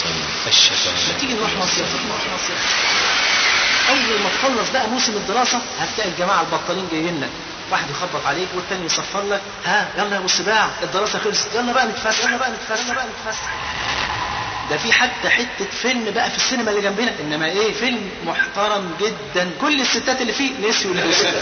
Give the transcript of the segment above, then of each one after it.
والصيف الشباب. ما تيجي نروح مصيف. اول ما تخلص بقى موسم الدراسة هتلاقي الجماعة البطالين جايين لك، واحد يخبط عليك والتاني يصفر لك، ها يلا يا ابو السباع الدراسة خلصت، يلا بقى نتفسح. ده في حتة فيلم بقى في السينما اللي جنبنا، انما ايه فيلم محترم جدا، كل الستات اللي فيه نسيوا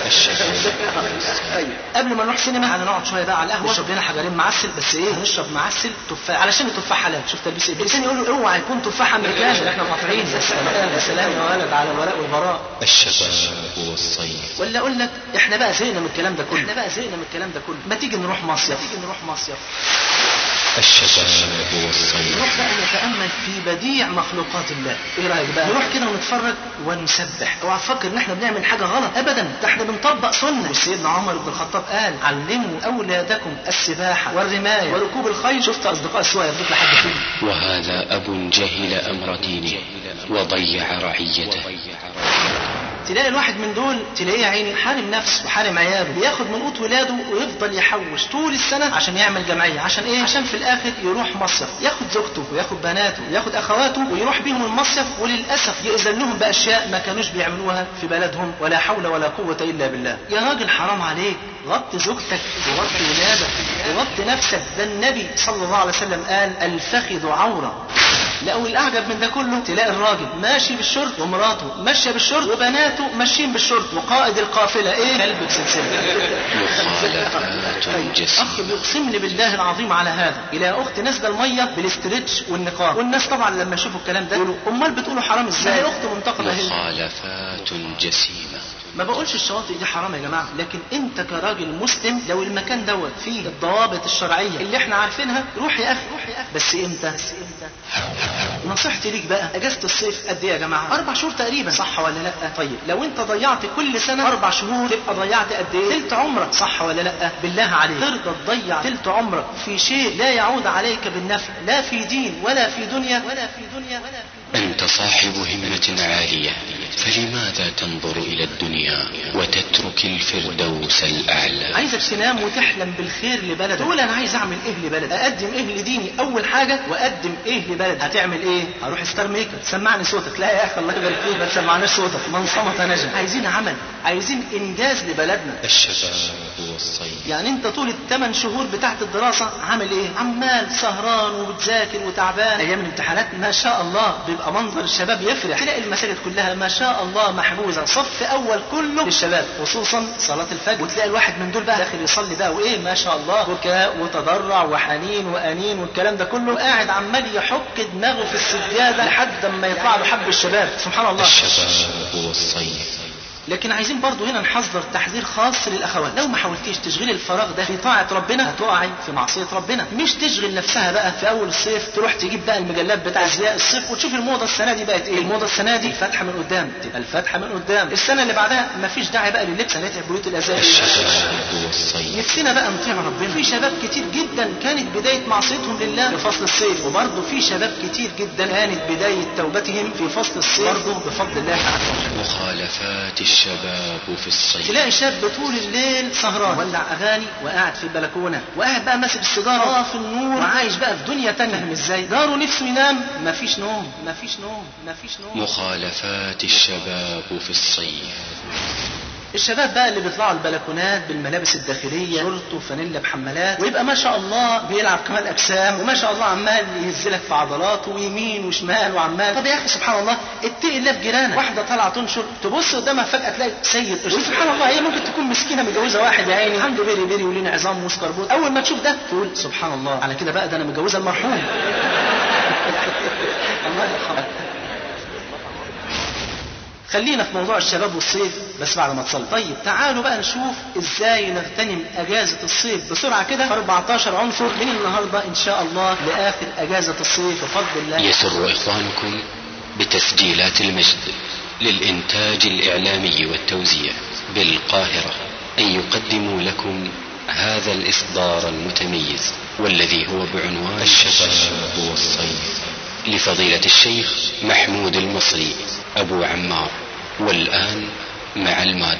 طيب قبل ما نروح سينما هنقعد شويه بقى على القهوه نشرب لنا حجرين معسل، بس ايه هنشرب معسل تفاح علشان التفاح حلال. شوف تلبيس ايه الانسان يقول له اوعى يكون تفاح امريكاني احنا مقاطعين. يا سلام يا ولد على الولاء والبراء. الشباب والصيف. ولا اقول لك احنا بقى زهقنا من الكلام ده كله، ما تيجي نروح مصيف. الشباب والصيف. نروح بقى نتأمل في بديع مخلوقات الله. ايه رأيك بقى نروح كده ونتفرج ونسبح؟ اوعى تفكر ان احنا بنعمل حاجة غلط ابدا، ده احنا بنطبق سنة. وسيدنا عمر بن الخطاب قال علموا اولادكم السباحة والرماية وركوب الخيل. شفت اصدقاء السواء يربط لحد فين. وهذا اب جهل امر دينه وضيع رعيته. تلاقي الواحد من دول تلاقيه عيني حارم نفسه وحارم عياله، بياخد من قوت ولاده ويفضل يحوش طول السنة عشان يعمل جمعية. عشان ايه؟ عشان في الاخر يروح مصيف، ياخد زوجته وياخد بناته وياخد اخواته ويروح بيهم المصيف، وللاسف يأذن لهم باشياء ما كانوش بيعملوها في بلدهم، ولا حول ولا قوة الا بالله. يا راجل حرام عليك، غطي زوجتك وغطي ولادك وغطي نفسك. ده النبي صلى الله عليه وسلم قال الفخذ عورة. لا والأعجب من ده كله تلاقي الراجل ماشي بالشرط ومراته ماشية بالشرط وبناته ماشيين بالشرط وقائد القافلة ايه؟ كلب بسلسلة. أخ بيقسم لي بالله العظيم على هذا. إلى أخت نازلة المية بالاسترتش والنقاب، والناس طبعا لما يشوفوا الكلام ده يقولوا أمال بتقولوا حرام ازاي؟ هي أخت منتقبة. مخالفات جسيمة. ما بقولش الشواطئ دي حرام يا جماعة، لكن انت كراجل مسلم لو المكان دوت فيه الضوابط الشرعية اللي احنا عارفينها روح يا اخي. بس امتى؟ نصيحتي ليك بقى اجازة الصيف قد ايه يا جماعة؟ 4 شهور تقريبا، صح ولا لا؟ طيب لو انت ضيعت كل سنة 4 شهور تبقى ضيعت قد ايه؟ تلت عمرك، صح ولا لا؟ بالله عليك ترضى تضيع تلت عمرك في شيء لا يعود عليك بالنفع، لا في دين ولا في دنيا. أنت صاحب همة عالية، فلماذا تنظر إلى الدنيا وتترك الفردوس الأعلى؟ عايزك تنام وتحلم بالخير لبلدك، تقول أنا عايز أعمل إيه لبلد، أقدم إيه لديني أول حاجة، وأقدم إيه لبلد. هتعمل إيه؟ هروح ستار ميكر، سمعني صوتك. لا يا أخي الله يبارك فيك ما تسمعناش صوتك، من صمت نجا. عايزين عمل، عايزين إنجاز لبلدنا. الشباب والصيف. يعني أنت طول ال8 شهور بتاعت الدراسة عامل إيه؟ عمال سهران وبتذاكر وتعبان. أيام الامتحانات ما شاء الله بيبقى منظر الشباب يفرح، تلاقي المساجد كلها ما شاء الله محجوزة، صف أول كله للشباب خصوصا صلاة الفجر. وتلاقي الواحد من دول بقى داخل يصلي بقى وإيه ما شاء الله بكاء وتضرع وحنين وأنين والكلام ده كله، قاعد عمال يحك دماغه في السجادة لحد ما يطلع له حب الشباب. سبحان الله. الشباب والصيف. لكن عايزين برضو هنا نحذر تحذير خاص للأخوات. لو ما حاولتيش تشغلي الفراغ ده في طاعة ربنا هتقعي في معصية ربنا. مش تشغل نفسها بقى في أول الصيف تروح تجيب بقى المجلات بتاع أزياء الصيف وتشوف الموضة السنة دي بقت إيه. الموضة السنة دي الفتحة من قدام، تبقى الفتحة من قدام. السنة اللي بعدها مفيش داعي بقى للبس، هنتعب بيوت الأزياء. الشباب والصيف. نفسنا بقى نطيع ربنا. في شباب كتير جدا كانت بداية معصيتهم لله في فصل الصيف، وبرضه في شباب كتير جدا كانت بداية توبتهم في فصل الصيف برضه بفضل الله تعالى. مخالفات الشباب في الصيف. تلاقي شاب طول الليل سهران ولع اغاني وقاعد في البلكونه وقاعد بقى ماسك السيجاره في النور وعايش بقى في دنيا تانية. ازاي جاره نفسه ينام مفيش نوم. مخالفات الشباب في الصيف. الشباب بقى اللي بيطلعوا البلكونات بالملابس الداخليه شورت وفانيلا بحمالات، ويبقى ما شاء الله بيلعب كمال اجسام وما شاء الله عمال يهزلك في عضلاته ويمين وشمال وعمال. طب يا اخي سبحان الله اتقي الله في جيرانك. واحده طالعه تنشر تبص قدامها فجاه تلاقي سيد قشر. سبحان الله هي ممكن تكون مسكينه متجوزه واحد يا عيني عنده بيري بيري ولين عظام وسكربوت، اول ما تشوف ده تقول سبحان الله على كده بقى ده انا متجوزه المرحوم. الله يرحمه. خلينا في موضوع الشباب والصيف بس بعد ما تصل. طيب تعالوا بقى نشوف ازاي نغتنم اجازة الصيف بسرعة كده. 14 عنصر من النهاردة ان شاء الله لاخر اجازة الصيف بفضل الله. يسر اخوانكم بتسجيلات المجد للانتاج الاعلامي والتوزيع بالقاهرة ان يقدموا لكم هذا الاصدار المتميز والذي هو بعنوان الشباب والصيف لفضيلة الشيخ محمود المصري أبو عمار. والآن مع المادة.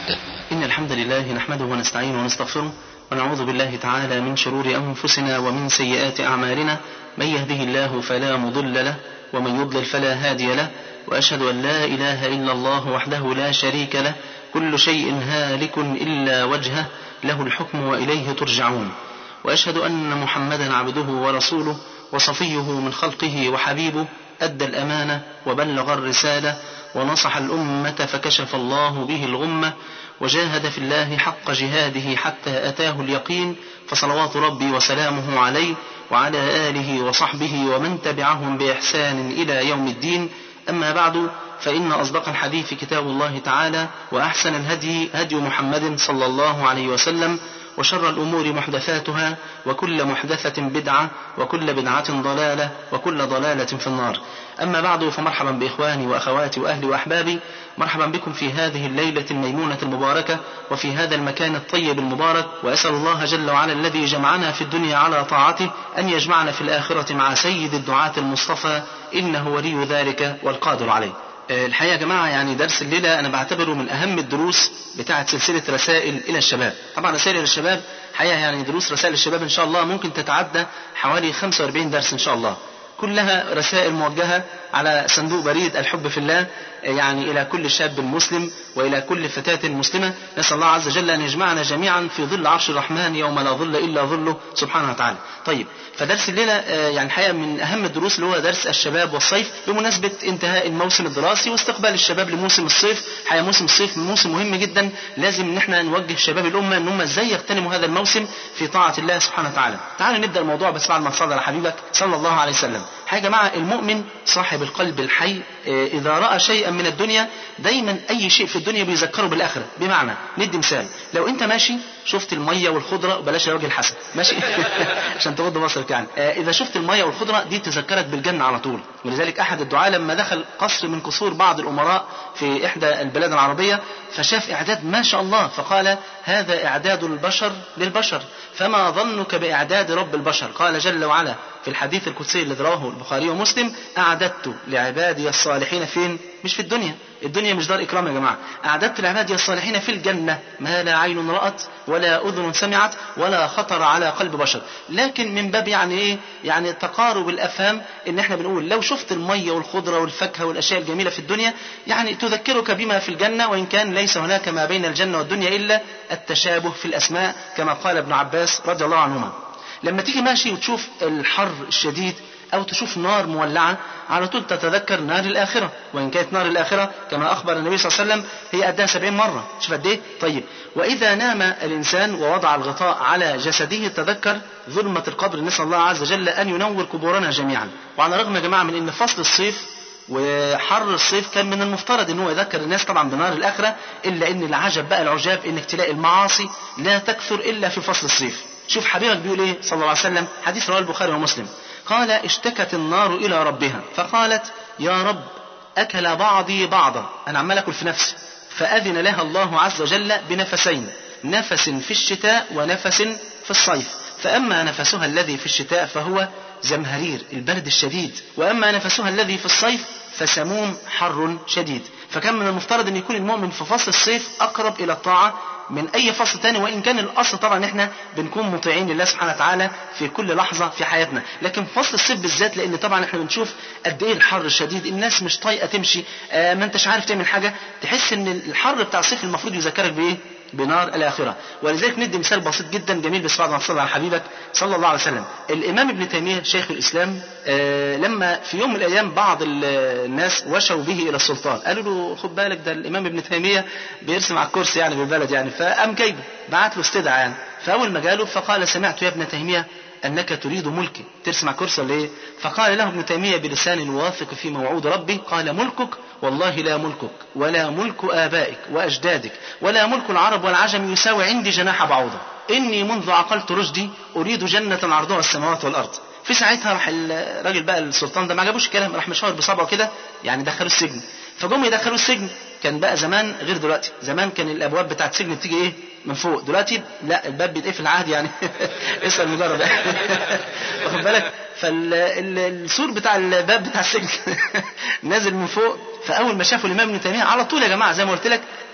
إن الحمد لله نحمده ونستعينه ونستغفره ونعوذ بالله تعالى من شرور أنفسنا ومن سيئات أعمالنا. من يهده الله فلا مضل له ومن يضلل فلا هادي له، وأشهد أن لا إله إلا الله وحده لا شريك له، كل شيء هالك إلا وجهه، له الحكم وإليه ترجعون. وأشهد أن محمدا عبده ورسوله وصفيه من خلقه وحبيبه، أدى الأمانة وبلغ الرسالة ونصح الأمة فكشف الله به الغمة، وجاهد في الله حق جهاده حتى أتاه اليقين، فصلوات ربي وسلامه عليه وعلى آله وصحبه ومن تبعهم بإحسان إلى يوم الدين. أما بعد، فإن أصدق الحديث كتاب الله تعالى، وأحسن الهدي هدي محمد صلى الله عليه وسلم، وشر الأمور محدثاتها، وكل محدثة بدعة، وكل بدعة ضلالة، وكل ضلالة في النار. أما بعد، فمرحبا بإخواني وأخواتي وأهلي وأحبابي، مرحبا بكم في هذه الليلة الميمونة المباركة وفي هذا المكان الطيب المبارك، وأسأل الله جل وعلا الذي جمعنا في الدنيا على طاعته أن يجمعنا في الآخرة مع سيد الدعاة المصطفى، إنه ولي ذلك والقادر عليه. الحقيقة يا جماعة، يعني درس الليلة أنا بعتبره من أهم الدروس بتاعة سلسلة رسائل إلى الشباب. طبعا رسائل إلى الشباب حقيقة يعني دروس رسائل الشباب إن شاء الله ممكن تتعدى حوالي 45 درس إن شاء الله، كلها رسائل موجهة على صندوق بريد الحب في الله، يعني إلى كل شاب مسلم وإلى كل فتاة مسلمة. نسأل الله عز وجل أن يجمعنا جميعا في ظل عرش الرحمن يوم لا ظل إلا ظله سبحانه وتعالى. طيب، فدرس الليلة يعني الحقيقة من أهم الدروس اللي هو درس الشباب والصيف، بمناسبة انتهاء الموسم الدراسي واستقبال الشباب لموسم الصيف. حقيقة موسم الصيف موسم مهم جدا، لازم ان احنا نوجه شباب الأمة ان هم ازاي يغتنموا هذا الموسم في طاعة الله سبحانه وتعالى. تعالوا نبدأ الموضوع، بس بعد ما تصلي على حبيبك صلى الله عليه وسلم. حقيقة يا جماعة، المؤمن صاحب القلب الحي إذا رأى شيئا من الدنيا دايما أي شيء في الدنيا بيذكره بالآخرة. بمعنى، ندي مثال، لو أنت ماشي شفت المية والخضرة، وبلاش الراجل الحسن ماشي عشان تغض بصرك يعني، إذا شفت المية والخضرة دي تذكرك بالجنة على طول. ولذلك أحد الدعاة لما دخل قصر من قصور بعض الأمراء في إحدى البلاد العربية فشاف إعداد ما شاء الله، فقال: هذا إعداد البشر للبشر، فما ظنك بإعداد رب البشر؟ قال جل وعلا في الحديث القدسي الذي رواه البخاري ومسلم: أعددت لعبادي الصالحين فين؟ مش في الدنيا، الدنيا مش دار إكرام يا جماعة. أعددت لعبادي الصالحين في الجنة ما لا عين رأت ولا أذن سمعت ولا خطر على قلب بشر. لكن من باب يعني إيه؟ يعني تقارب الأفهام، إن إحنا بنقول لو شفت المية والخضرة والفاكهة والأشياء الجميلة في الدنيا يعني تذكرك بما في الجنة، وإن كان ليس هناك ما بين الجنة والدنيا إلا التشابه في الأسماء، كما قال ابن عباس رضي الله عنهما. لما تيجي ماشي وتشوف الحر الشديد أو تشوف نار مولعة، على طول تتذكر نار الآخرة، وإن كانت نار الآخرة كما أخبر النبي صلى الله عليه وسلم هي قدها 70 مرة. شوف قد إيه؟ طيب، وإذا نام الإنسان ووضع الغطاء على جسده تذكر ظلمة القبر. نسأل الله عز وجل أن ينور قبورنا جميعا. وعلى الرغم يا جماعة من أن فصل الصيف وحر الصيف كان من المفترض أنه يذكر الناس طبعا بنار الآخرة، إلا أن العجب بقى العجاب أنك تلاقي المعاصي لا تكثر إلا في فصل الصيف. شوف حبيبك بيقول إيه صلى الله عليه وسلم، حديث رواه البخاري ومسلم، قال: اشتكت النار إلى ربها فقالت: يا رب أكل بعضي بعضا، أنا عمال أكل في نفسي. فأذن لها الله عز وجل بنفسين، نفس في الشتاء ونفس في الصيف. فأما نفسها الذي في الشتاء فهو زمهرير البرد الشديد، وأما نفسها الذي في الصيف فسموم حر شديد. فكان من المفترض أن يكون المؤمن في فصل الصيف أقرب إلى الطاعة من أي فصل تاني، وإن كان الأصل طبعا إحنا بنكون مطيعين لله سبحانه وتعالى في كل لحظة في حياتنا، لكن فصل الصيف بالذات لأن طبعا إحنا بنشوف قد إيه الحر الشديد، الناس مش طايقة تمشي، ما أنتش عارف تعمل حاجة، تحس إن الحر بتاع الصيف المفروض يذكرك بإيه؟ بنار الآخرة. ولذلك ندي مثال بسيط جدا جميل، بس بعد ما تصلي على حبيبك صلى الله عليه وسلم. الإمام ابن تيمية شيخ الإسلام لما في يوم من الأيام بعض الناس وشوا به إلى السلطان، قالوا له: خد بالك ده الإمام ابن تيمية بيرسم على الكرسي يعني بالبلد يعني، فقام جايبه بعت له استدعاء يعني. فأول ما جاله فقال: سمعت يا ابن تيمية أنك تريد ملكي، ترسم على الكرسي ولا إيه؟ فقال له ابن تيمية بلسان الواثق في موعود ربي، قال: ملكك والله لا ملكك ولا ملك آبائك وأجدادك ولا ملك العرب والعجم يساوي عندي جناح بعوضة، إني منذ عقلت رشدي أريد جنة عرضها السماوات والأرض. في ساعتها راح الراجل بقى السلطان ده ما عجبوش الكلام، راح مشاور بصبعه كده يعني دخلوا السجن. فجم يدخلوا السجن، كان بقى زمان غير دلوقتي، زمان كان الابواب بتاعت السجن بتيجي ايه من فوق، دلوقتي لا الباب بيتقفل عادي يعني اسال مجرد واخد بالك. فالسور بتاع الباب بتاع السجن نازل من فوق. فاول ما شافوا الامام ابن تيميه على طول يا جماعه زي ما قلت لك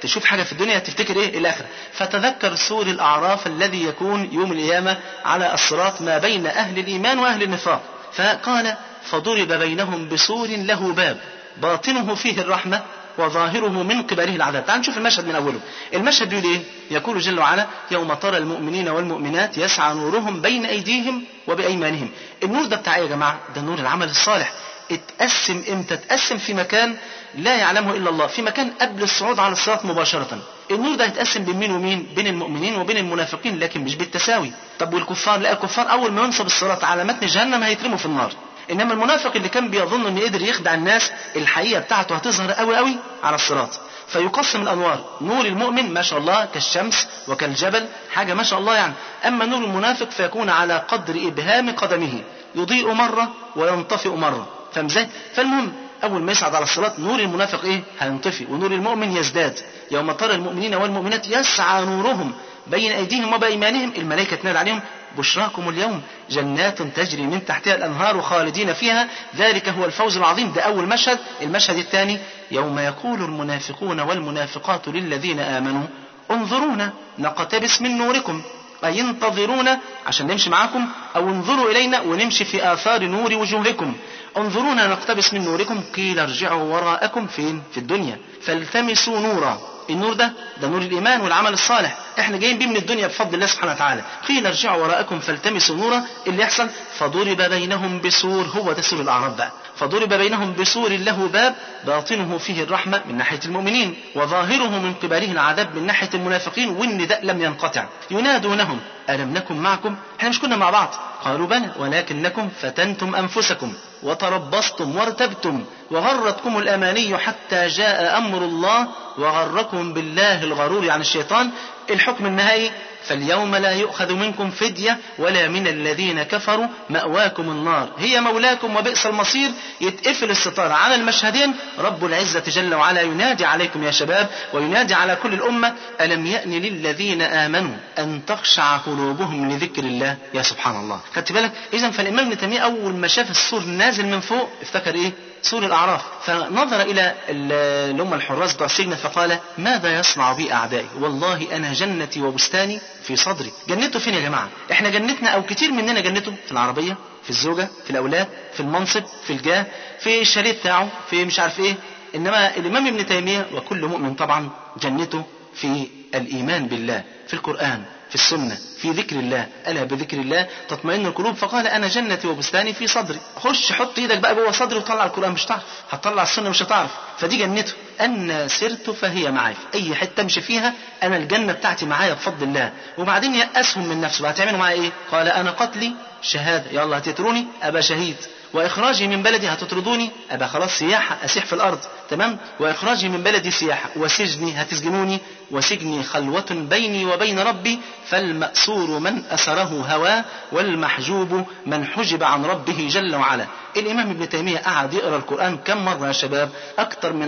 تشوف حاجة في الدنيا تفتكر ايه؟ الآخرة. فتذكر سور الأعراف الذي يكون يوم القيامة على الصراط ما بين أهل الإيمان وأهل النفاق. فقال فضرب بينهم بسور له باب باطنه فيه الرحمة وظاهره من قبله العذاب. تعال نشوف المشهد من أوله. المشهد يقول ايه؟ يقول جل وعلا يوم ترى المؤمنين والمؤمنات يسعى نورهم بين أيديهم وبأيمانهم. النور ده بتاع ايه يا جماعة؟ ده نور العمل الصالح. اتقسم امتى؟ اتقسم في مكان لا يعلمه إلا الله، في مكان قبل الصعود على الصراط مباشرة. النور ده يتقسم بين مين ومين؟ بين المؤمنين وبين المنافقين، لكن مش بالتساوي. طب والكفار؟ لا، الكفار أول ما ينصب الصراط على متن جهنم هيترموا في النار. انما المنافق اللي كان بيظن انه قدر يخدع الناس، الحقيقه بتاعته هتظهر قوي قوي على الصراط. فيقسم الانوار، نور المؤمن ما شاء الله كالشمس وكالجبل، حاجه ما شاء الله يعني. اما نور المنافق فيكون على قدر ابهام قدمه، يضيء مره وينطفئ مره. فاهم ازاي؟ فالمهم اول ما يصعد على الصراط نور المنافق ايه؟ هينطفي، ونور المؤمن يزداد. يوم ترى المؤمنين والمؤمنات يسعى نورهم بين ايديهم وبايمانهم، الملائكه تنادي عليهم بشراكم اليوم جنات تجري من تحتها الأنهار خالدين فيها ذلك هو الفوز العظيم. ده أول مشهد. المشهد الثاني يوم يقول المنافقون والمنافقات للذين آمنوا انظرونا نقتبس من نوركم، أي انتظرونا عشان نمشي معاكم، أو انظروا إلينا ونمشي في آثار نور وجوهكم. انظرونا نقتبس من نوركم قيل ارجعوا وراءكم فين؟ في الدنيا فالتمسوا نورا. النور ده نور الإيمان والعمل الصالح، احنا جايين بيه من الدنيا بفضل الله سبحانه وتعالى. قيل ارجعوا وراءكم فالتمسوا نورا. اللي يحصل فضرب بينهم بسور، هو ده سور الأعراف بقى. فضرب بينهم بسور له باب باطنه فيه الرحمة من ناحية المؤمنين وظاهره من قبله العذاب من ناحية المنافقين، والنداء لم ينقطع. ينادونهم ألم نكن معكم؟ احنا مش كنا مع بعض؟ قالوا بلى ولكنكم فتنتم أنفسكم وتربصتم وارتبتم وغرتكم الأماني حتى جاء أمر الله وغركم بالله الغرور عن الشيطان. الحكم النهائي فاليوم لا يؤخذ منكم فدية ولا من الذين كفروا مأواكم النار هي مولاكم وبئس المصير. يتقفل الستار على المشهدين. رب العزة جل وعلا ينادي عليكم يا شباب وينادي على كل الأمة ألم يأن للذين آمنوا أن تخشع قلوبهم لذكر الله. يا سبحان الله، خدت بالك؟ إذن فالإمام ابن تيمية أول ما شاف السور نازل من فوق افتكر إيه؟ سور الأعراف. فنظر إلى اللي هم الحراس بتوع السجن فقال ماذا يصنع بي أعدائي؟ والله أنا جنتي وبستاني في صدري. جنته فين يا جماعة؟ احنا جنتنا أو كتير مننا جنته في العربية، في الزوجة، في الأولاد، في المنصب، في الجاه، في الشاليه بتاعه، في مش عارف إيه. إنما الإمام ابن تيمية وكل مؤمن طبعا جنته في الإيمان بالله، في القرآن، في السنة، في ذكر الله. ألا بذكر الله تطمئن القلوب. فقال أنا جنتي وبستاني في صدري. خش حط إيدك بقى جوه صدري وطلع القرآن مش هتعرف، هتطلع السنة مش هتعرف. فدي جنته. أنا سرت فهي معي، في أي حتة امشي فيها أنا الجنة بتاعتي معايا بفضل الله. وبعدين يأسهم من نفسه، هتعملوا معايا إيه؟ قال أنا قتلي شهادة، يلا هتتروني أبقى شهيد، وإخراجي من بلدي هتطردوني أبقى خلاص سياحة أسيح في الأرض، تمام؟ وإخراجي من بلدي سياحة، وسجني هتسجنوني، وسجني خلوة بيني وبين ربي، فالمأسور من أسره هواه والمحجوب من حجب عن ربه جل وعلا. الإمام ابن تيمية قعد يقرأ القرآن كم مرة يا شباب؟ أكثر من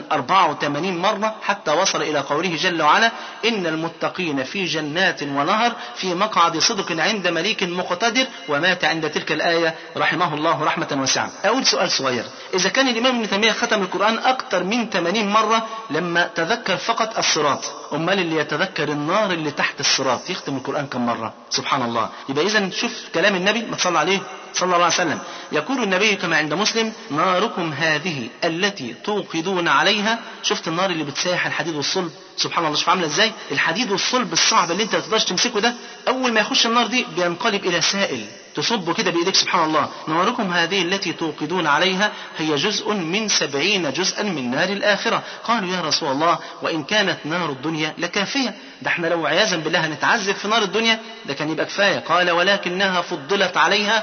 84 مرة حتى وصل إلى قوله جل وعلا إن المتقين في جنات ونهر في مقعد صدق عند مليك مقتدر. ومات عند تلك الآية رحمه الله رحمة واسعة. أقول سؤال صغير، إذا كان الإمام ابن تيمية ختم القرآن أكثر من 80 مرة لما تذكر فقط الصراط، أمال اللي يتذكر النار اللي تحت الصراط يختم القرآن كم مرة؟ سبحان الله. يبقى إذن شوف كلام النبي ما تصلى عليه صلى الله عليه وسلم. يقول النبي كما عند مسلم ناركم هذه التي توقدون عليها. شفت النار اللي بتسايح الحديد والصلب؟ سبحان الله، شوف عامله ازاي الحديد والصلب الصعب اللي انت ما تقدرش تمسكه ده، اول ما يخش النار دي بينقلب الى سائل تصبه كده بايديك. سبحان الله. ناركم هذه التي توقدون عليها هي جزء من 70 جزءا من نار الآخرة. قالوا يا رسول الله وإن كانت نار الدنيا لكافية، ده احنا لو عياذا بالله هنتعذب في نار الدنيا ده كان يبقى كفاية. قال ولكنها فضلت عليها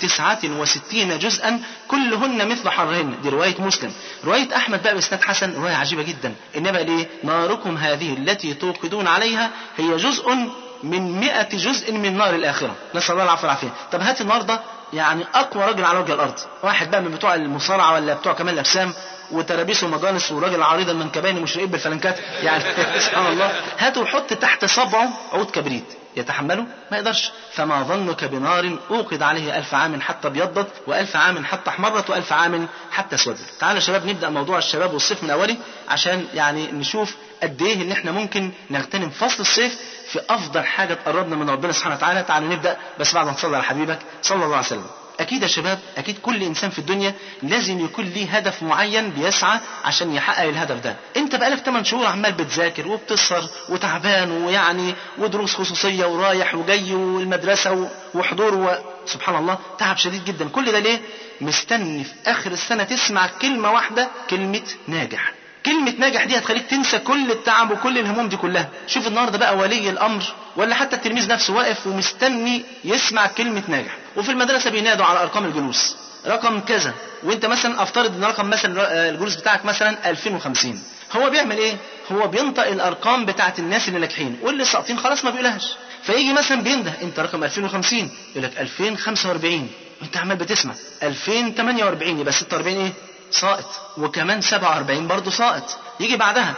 ب69 جزءا كلهن مثل حرهن. دي رواية مسلم. رواية أحمد بقى بإسناد حسن رواية عجيبة جدا. إنما ليه ناركم هذه التي توقدون عليها هي جزء من 100 جزء من نار الآخرة. نسأل الله العفو والعافية. طب هات النهارده يعني أقوى راجل على وجه الأرض، واحد بقى من بتوع المصارعة ولا بتوع كمال الأجسام وترابيس ومجانس وراجل عريض المنكبين مشرقين بالفلنكات يعني سبحان الله. هاتوا وحط تحت صبعه عود كبريت، يتحمله؟ ما يقدرش. فما ظنك بنار أوقد عليه 1000 عام حتى ابيضت و1000 عام حتى احمرت و1000 عام حتى اسودت. تعالوا يا شباب نبدأ موضوع الشباب والصيف من أوله عشان يعني نشوف قد ايه ان احنا ممكن نغتنم فصل الصيف في افضل حاجه تقربنا من ربنا سبحانه وتعالى. تعالوا نبدا بس بعد ما نصلي على حبيبك صلى الله عليه وسلم. اكيد يا شباب، اكيد كل انسان في الدنيا لازم يكون ليه هدف معين بيسعى عشان يحقق الهدف ده. انت بقالك 8 شهور عمال بتذاكر وبتسهر وتعبان ويعني ودروس خصوصيه ورايح وجاي والمدرسه وحضور سبحان الله تعب شديد جدا. كل ده ليه؟ مستني في اخر السنه تسمع كلمه واحده، كلمه ناجح. كلمة ناجح دي هتخليك تنسى كل التعب وكل الهموم دي كلها. شوف النهارده بقى ولي الأمر ولا حتى التلميذ نفسه واقف ومستني يسمع كلمة ناجح، وفي المدرسة بينادوا على أرقام الجلوس، رقم كذا، وانت مثلا افترض ان رقم مثلا الجلوس بتاعك مثلا 2050. هو بيعمل ايه؟ هو بينطق الأرقام بتاعت الناس اللي ناجحين، واللي ساقطين خلاص ما بيقولهاش. فيجي مثلا بينده انت رقم 2050، يقول لك 2045، وانت عمال بتسمع 2048، يبقى 46 ايه؟ ساقط، وكمان 47 برضه ساقط. يجي بعدها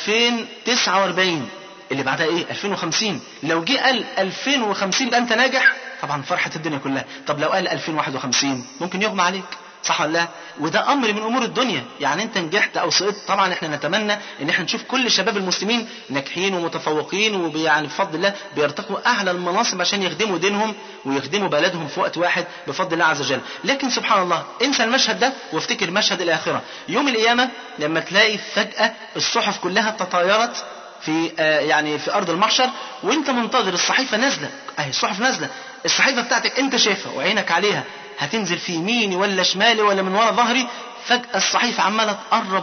2049، اللي بعدها ايه؟ 2050. لو جه قال 2050 يبقى انت ناجح، طبعا فرحة الدنيا كلها. طب لو قال 2051 ممكن يغمى عليك، صح ولا لا؟ وده امر من امور الدنيا. يعني انت نجحت او سقطت، طبعا احنا نتمنى ان احنا نشوف كل شباب المسلمين ناجحين ومتفوقين ويعني بفضل الله بيرتقوا اعلى المناصب عشان يخدموا دينهم ويخدموا بلدهم في وقت واحد بفضل الله عز وجل. لكن سبحان الله انسى المشهد ده وافتكر مشهد الاخره. يوم القيامه لما تلاقي فجاه الصحف كلها تطايرت في يعني في ارض المحشر، وانت منتظر الصحيفه نازله، اهي الصحف نازله، الصحيفه بتاعتك انت شايفها وعينك عليها، هتنزل في يميني ولا شمالي ولا من ورا ظهري. فجأة الصحيفة عمالة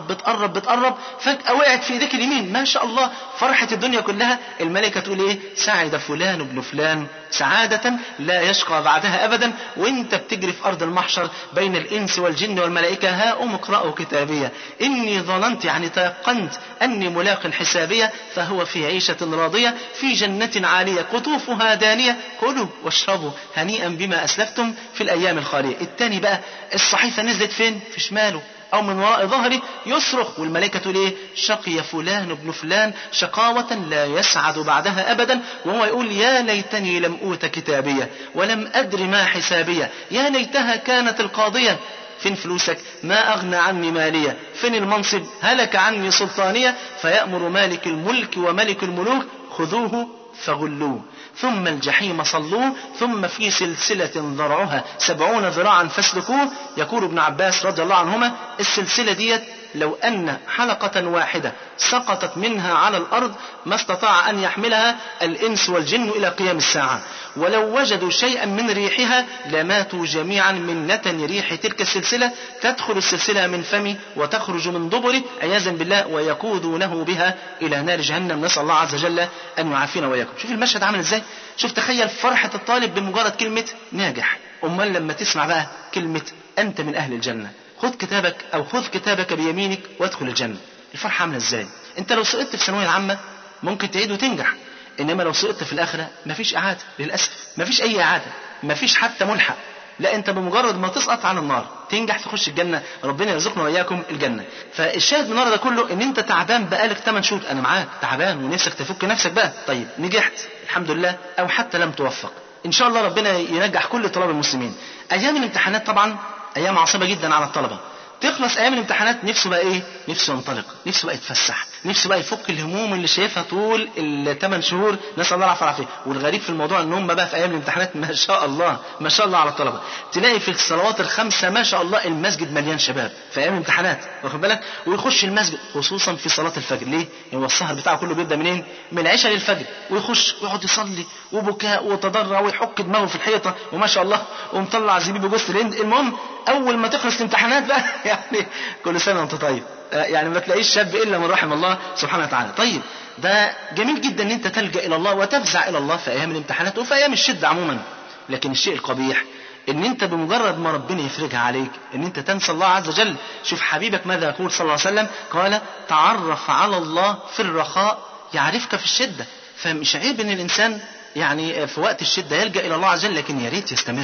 بتقرب، فجأة وقعت في ايديك اليمين، ما شاء الله، فرحة الدنيا كلها. الملائكة تقول ايه؟ سعد فلان ابن فلان سعادة لا يشقى بعدها ابدا. وانت بتجري في ارض المحشر بين الانس والجن والملائكة، ها اقرأوا كتابية اني ظننت، يعني تيقنت اني ملاق حسابية، فهو في عيشة راضية في جنة عالية قطوفها دانية، كلوا واشربوا هنيئا بما اسلفتم في الايام الخالية. التاني بقى الصحيفة نزلت فين؟ في شماله او من وراء ظهره، يصرخ، والملائكة تقول ايه؟ شقي فلان ابن فلان شقاوة لا يسعد بعدها ابدا. وهو يقول يا ليتني لم اوت كتابية ولم ادر ما حسابية، يا ليتها كانت القاضية. فين فلوسك؟ ما اغنى عني مالية. فين المنصب؟ هلك عني سلطانية. فيأمر مالك الملك وملك الملوك خذوه فغلوه ثم الجحيم صلوه ثم في سلسلة ذرعها 70 ذراعا فاسلكوه. يقول ابن عباس رضي الله عنهما السلسلة ديت لو أن حلقة واحدة سقطت منها على الأرض ما استطاع أن يحملها الإنس والجن إلى قيام الساعة، ولو وجدوا شيئا من ريحها لماتوا جميعا من نتن ريح تلك السلسلة، تدخل السلسلة من فمه وتخرج من دبره عياذا بالله، ويقودونه بها إلى نار جهنم. نسأل الله عز وجل أن يعافينا وإياكم. شوف المشهد عامل إزاي، شوف تخيل فرحة الطالب بمجرد كلمة ناجح. أمال لما تسمع بقى كلمة أنت من أهل الجنة، خذ كتابك أو خذ كتابك بيمينك وادخل الجنة، الفرحة عاملة إزاي؟ أنت لو سقطت في الثانوية العامة ممكن تعيد وتنجح، إنما لو سقطت في الآخرة مفيش إعادة، للأسف مفيش أي إعادة، مفيش حتى ملحق. لا، أنت بمجرد ما تسقط على النار تنجح تخش الجنة، ربنا يرزقنا وإياكم الجنة. فالشاهد من النهارده ده كله إن أنت تعبان بقالك 8 شهور، أنا معاك تعبان ونفسك تفك نفسك بقى، طيب نجحت الحمد لله، أو حتى لم توفق، إن شاء الله ربنا ينجح كل طلاب المسلمين. أيام الامتحانات طبعا أيام عصيبة جدا على الطلبة، تخلص ايام الامتحانات نفسه بقى ايه؟ نفسه ينطلق، نفسه بقى يتفسح، نفسه بقى يفك الهموم اللي شايفها طول ال8 شهور، نسال الله العافيه والعافيه. والغريب في الموضوع ان هم بقى في ايام الامتحانات ما شاء الله ما شاء الله على الطلبه، تلاقي في الصلوات الخمسه ما شاء الله المسجد مليان شباب في ايام الامتحانات، واخد بالك؟ ويخش المسجد خصوصا في صلاه الفجر، ليه؟ هو السهر بتاعه كله بيبدا منين؟ من العشاء للفجر، ويخش ويقعد يصلي وبكاء وتضرع ويحك دماغه في الحيطه وما شاء الله ومطلع زبيب جوز الهند. المهم اول ما تخلص الامتحانات بقى يعني كل سنه وانت طيب، يعني ما تلاقيش شاب الا من رحم الله سبحانه وتعالى. طيب ده جميل جدا ان انت تلجأ الى الله وتفزع الى الله في ايام الامتحانات وفي ايام الشده عموما، لكن الشيء القبيح ان انت بمجرد ما ربنا يفرجها عليك ان انت تنسى الله عز وجل. شوف حبيبك ماذا يقول صلى الله عليه وسلم، قال تعرف على الله في الرخاء يعرفك في الشده. فمش عيب ان الانسان يعني في وقت الشده يلجأ الى الله عز وجل، لكن يا ريت يستمر،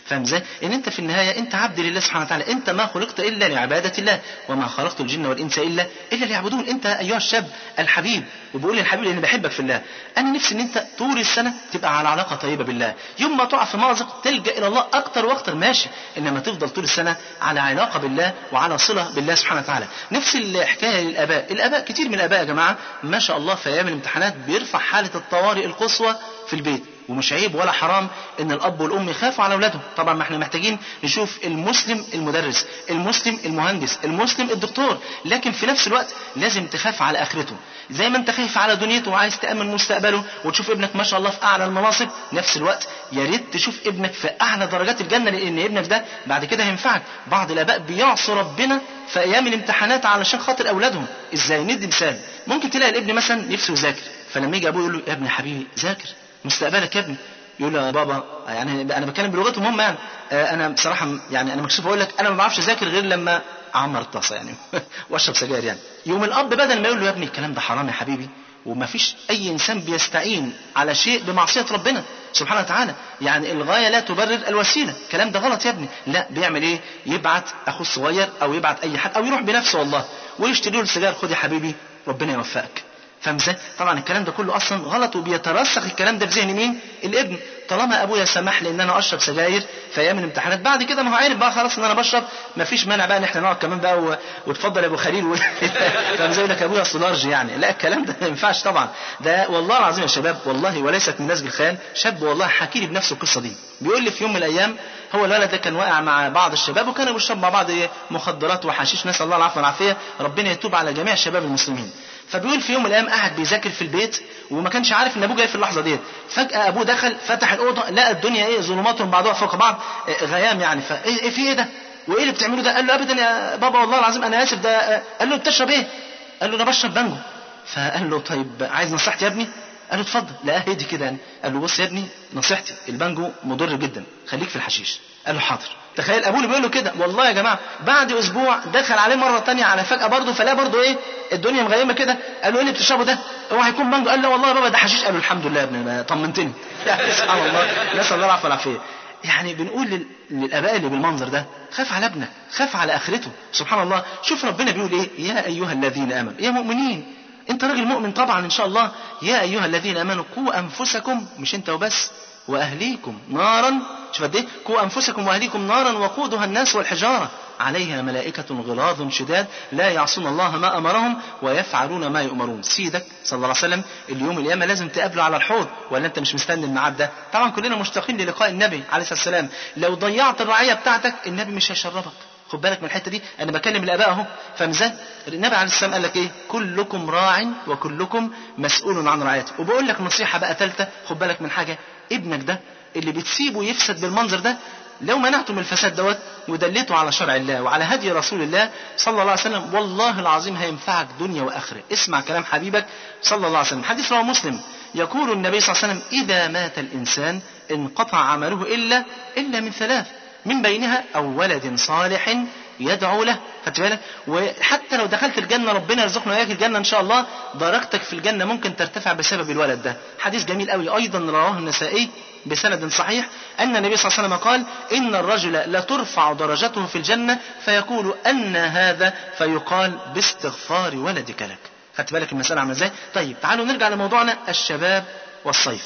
فاهم ازاي؟ ان انت في النهايه انت عبد لله سبحانه وتعالى، انت ما خلقت الا لعباده الله، وما خلقت الجن والانس الا ليعبدون. انت ايها الشاب الحبيب، وبقول للحبيب لاني بحبك في الله، انا نفسي ان انت طول السنه تبقى على علاقه طيبه بالله، يوم ما تقع في مأزق تلجأ الى الله اكتر واكتر ماشي، انما تفضل طول السنه على علاقه بالله وعلى صله بالله سبحانه وتعالى. نفس الحكايه للاباء، الاباء كتير من الاباء يا جماعه ما شاء الله في ايام الامتحانات بيرفع حاله الطوارئ القصوى في البيت، ومش عيب ولا حرام ان الاب والام يخافوا على اولادهم. طبعا ما احنا محتاجين نشوف المسلم المدرس، المسلم المهندس، المسلم الدكتور، لكن في نفس الوقت لازم تخاف على اخرته زي ما انت خايف على دنيته وعايز تامن مستقبله وتشوف ابنك ما شاء الله في اعلى المناصب. نفس الوقت يا ريت تشوف ابنك في اعلى درجات الجنه، لان ابنك ده بعد كده هينفعك. بعض الاباء بيعصوا ربنا في ايام الامتحانات علشان خاطر اولادهم. ازاي؟ ندي مثال. ممكن تلاقي الابن مثلا نفسه يذاكر، فلما يجي ابوه يقول له يا ابني حبيبي ذاكر مستقبلك يا ابني، يقول له يا بابا يعني انا بتكلم بلغتهم هم يعني انا بصراحه يعني انا مكسوف اقول لك انا ما بعرفش اذاكر غير لما اعمر الطاسه يعني واشرب سجاير يعني. يوم الاب بدل ما يقول له يا ابني الكلام ده حرام يا حبيبي، وما فيش اي انسان بيستعين على شيء بمعصيه ربنا سبحانه وتعالى، يعني الغايه لا تبرر الوسيله، الكلام ده غلط يا ابني. لا، بيعمل ايه؟ يبعت اخوه الصغير او يبعت اي حد او يروح بنفسه والله ويشتري له السجاير، خد يا حبيبي ربنا يوفقك. فاهم ازاي؟ طبعا الكلام ده كله اصلا غلط، وبيترسخ الكلام ده في ذهن مين؟ الابن. طالما ابويا سمح لي ان انا اشرب سجاير في ايام الامتحانات، بعد كده ما هو عارف بقى خلاص ان انا بشرب، ما فيش مانع بقى ان احنا نقعد كمان بقى وتفضل يا ابو خليل فاهم زي لك ابويا اصل لارج يعني. لا، الكلام ده ما ينفعش طبعا. ده والله العظيم يا شباب، والله وليست من نسج الخيال، شاب والله حكي لي بنفسه القصه دي. بيقول لي في يوم من الايام هو الولد ده كان واقع مع بعض الشباب وكانوا بيشربوا مع بعض مخدرات وحشيش، نسال الله العفو والعافيه، ربنا يتوب على جميع شباب المسلمين. فبيقول في يوم من الايام قاعد بيذاكر في البيت وما كانش عارف ان ابوه جاي في اللحظه ديت. فجاه ابوه دخل فتح الاوضه لقى الدنيا ايه، ظلمات بعضها فوق بعض، غيام يعني. فايه في ايه ده وايه اللي بتعملوه ده؟ قال له ابدا يا بابا والله العظيم انا اسف ده. قال له بتشرب ايه؟ قال له انا بشرب بانجو. فقال له طيب عايز نصيحتي يا ابني؟ قال له اتفضل. لا هدي كده يعني. قال له بص يا ابني نصيحتي، البانجو مضر جدا، خليك في الحشيش. قال له حاضر. تخيل ابوه اللي بيقول له كده. والله يا جماعه بعد اسبوع دخل عليه مره تانية على فجاه برضه، فلا برضه ايه الدنيا مغيمه كده. قال له ايه اللي بتشربه ده؟ هو هيكون بانجو؟ قال له والله يا بابا ده حشيش. قال له الحمد لله يا ابني طمنتني يعني سبحان الله، نسال الله العفو والعافيه. يعني بنقول للاباء اللي بالمنظر ده خاف على ابنك، خاف على اخرته. سبحان الله، شوف ربنا بيقول ايه؟ يا ايها الذين امنوا، يا مؤمنين، انت راجل مؤمن طبعا ان شاء الله. يا ايها الذين امنوا قوا انفسكم، مش انت وبس، واهليكم نارا. شوف قد ايه، قوا انفسكم واهليكم نارا وقودها الناس والحجاره عليها ملائكه غلاظ شداد لا يعصون الله ما امرهم ويفعلون ما يؤمرون. سيدك صلى الله عليه وسلم اليوم القيامه لازم تقابله على الحوض، ولا انت مش مستني الميعاد ده؟ طبعا كلنا مشتاقين للقاء النبي عليه الصلاه والسلام. لو ضيعت الرعيه بتاعتك النبي مش هيشربك. خد بالك من الحته دي، انا بكلم الاباء اهو. فاهم ازاي؟ النبي عليه السلام قال لك ايه؟ كلكم راع وكلكم مسؤول عن رعيته. وبقول لك نصيحه بقى ثالثه، خد بالك من حاجه. ابنك ده اللي بتسيبه يفسد بالمنظر ده، لو منعته من الفساد دوت ودليته على شرع الله وعلى هدي رسول الله صلى الله عليه وسلم، والله العظيم هينفعك دنيا واخره. اسمع كلام حبيبك صلى الله عليه وسلم، حديث رواه مسلم. يقول النبي صلى الله عليه وسلم: اذا مات الانسان انقطع عمله الا من ثلاث، من بينها او ولد صالح يدعو له. خدت بالك؟ وحتى لو دخلت الجنه، ربنا يرزقنا واياك الجنه ان شاء الله، درجتك في الجنه ممكن ترتفع بسبب الولد ده. حديث جميل قوي ايضا رواه النسائي بسند صحيح، ان النبي صلى الله عليه وسلم قال: ان الرجل لترفع درجته في الجنه فيقول ان هذا، فيقال باستغفار ولدك لك. خدت بالك المساله عامله ازاي؟ طيب تعالوا نرجع لموضوعنا، الشباب والصيف.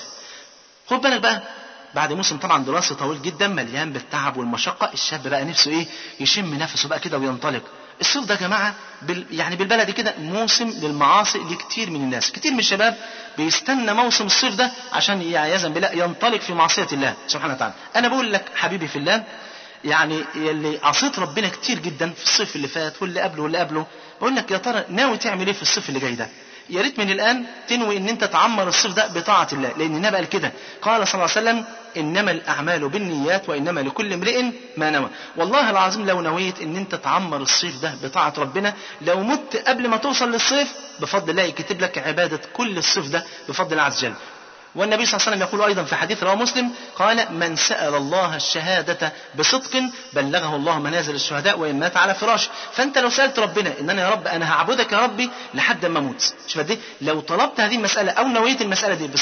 خد بالك بقى، بعد موسم طبعا دراسي طويل جدا مليان بالتعب والمشقه، الشاب بقى نفسه ايه؟ يشم نفسه بقى كده وينطلق. الصيف ده يا جماعه يعني بالبلدي كده موسم للمعاصي لكتير من الناس. كتير من الشباب بيستنى موسم الصيف ده عشان عياذا بالله ينطلق في معصيه الله سبحانه وتعالى. انا بقول لك حبيبي في الله، يعني اللي عصيت ربنا كتير جدا في الصيف اللي فات واللي قبله واللي قبله، بقول لك يا ترى ناوي تعمل ايه في الصيف اللي جاي ده؟ يا ريت من الآن تنوي ان انت تعمر الصيف ده بطاعة الله، لان النبي قال كده، قال صلى الله عليه وسلم: انما الاعمال بالنيات وانما لكل امرئ ما نوى. والله العظيم لو نويت ان انت تعمر الصيف ده بطاعة ربنا، لو مت قبل ما توصل للصيف بفضل الله يكتب لك عبادة كل الصيف ده بفضل الله عز وجل. والنبي صلى الله عليه وسلم يقول أيضا في حديث رواه مسلم، قال: من سأل الله الشهادة بصدق بلغه الله منازل الشهداء وإن مات على فراشه. فأنت لو سألت ربنا إن أنا يا رب أنا هعبدك يا ربي لحد ما أموت، شوف دي، لو طلبت هذه المسألة أو نويت المسألة دي بصدق،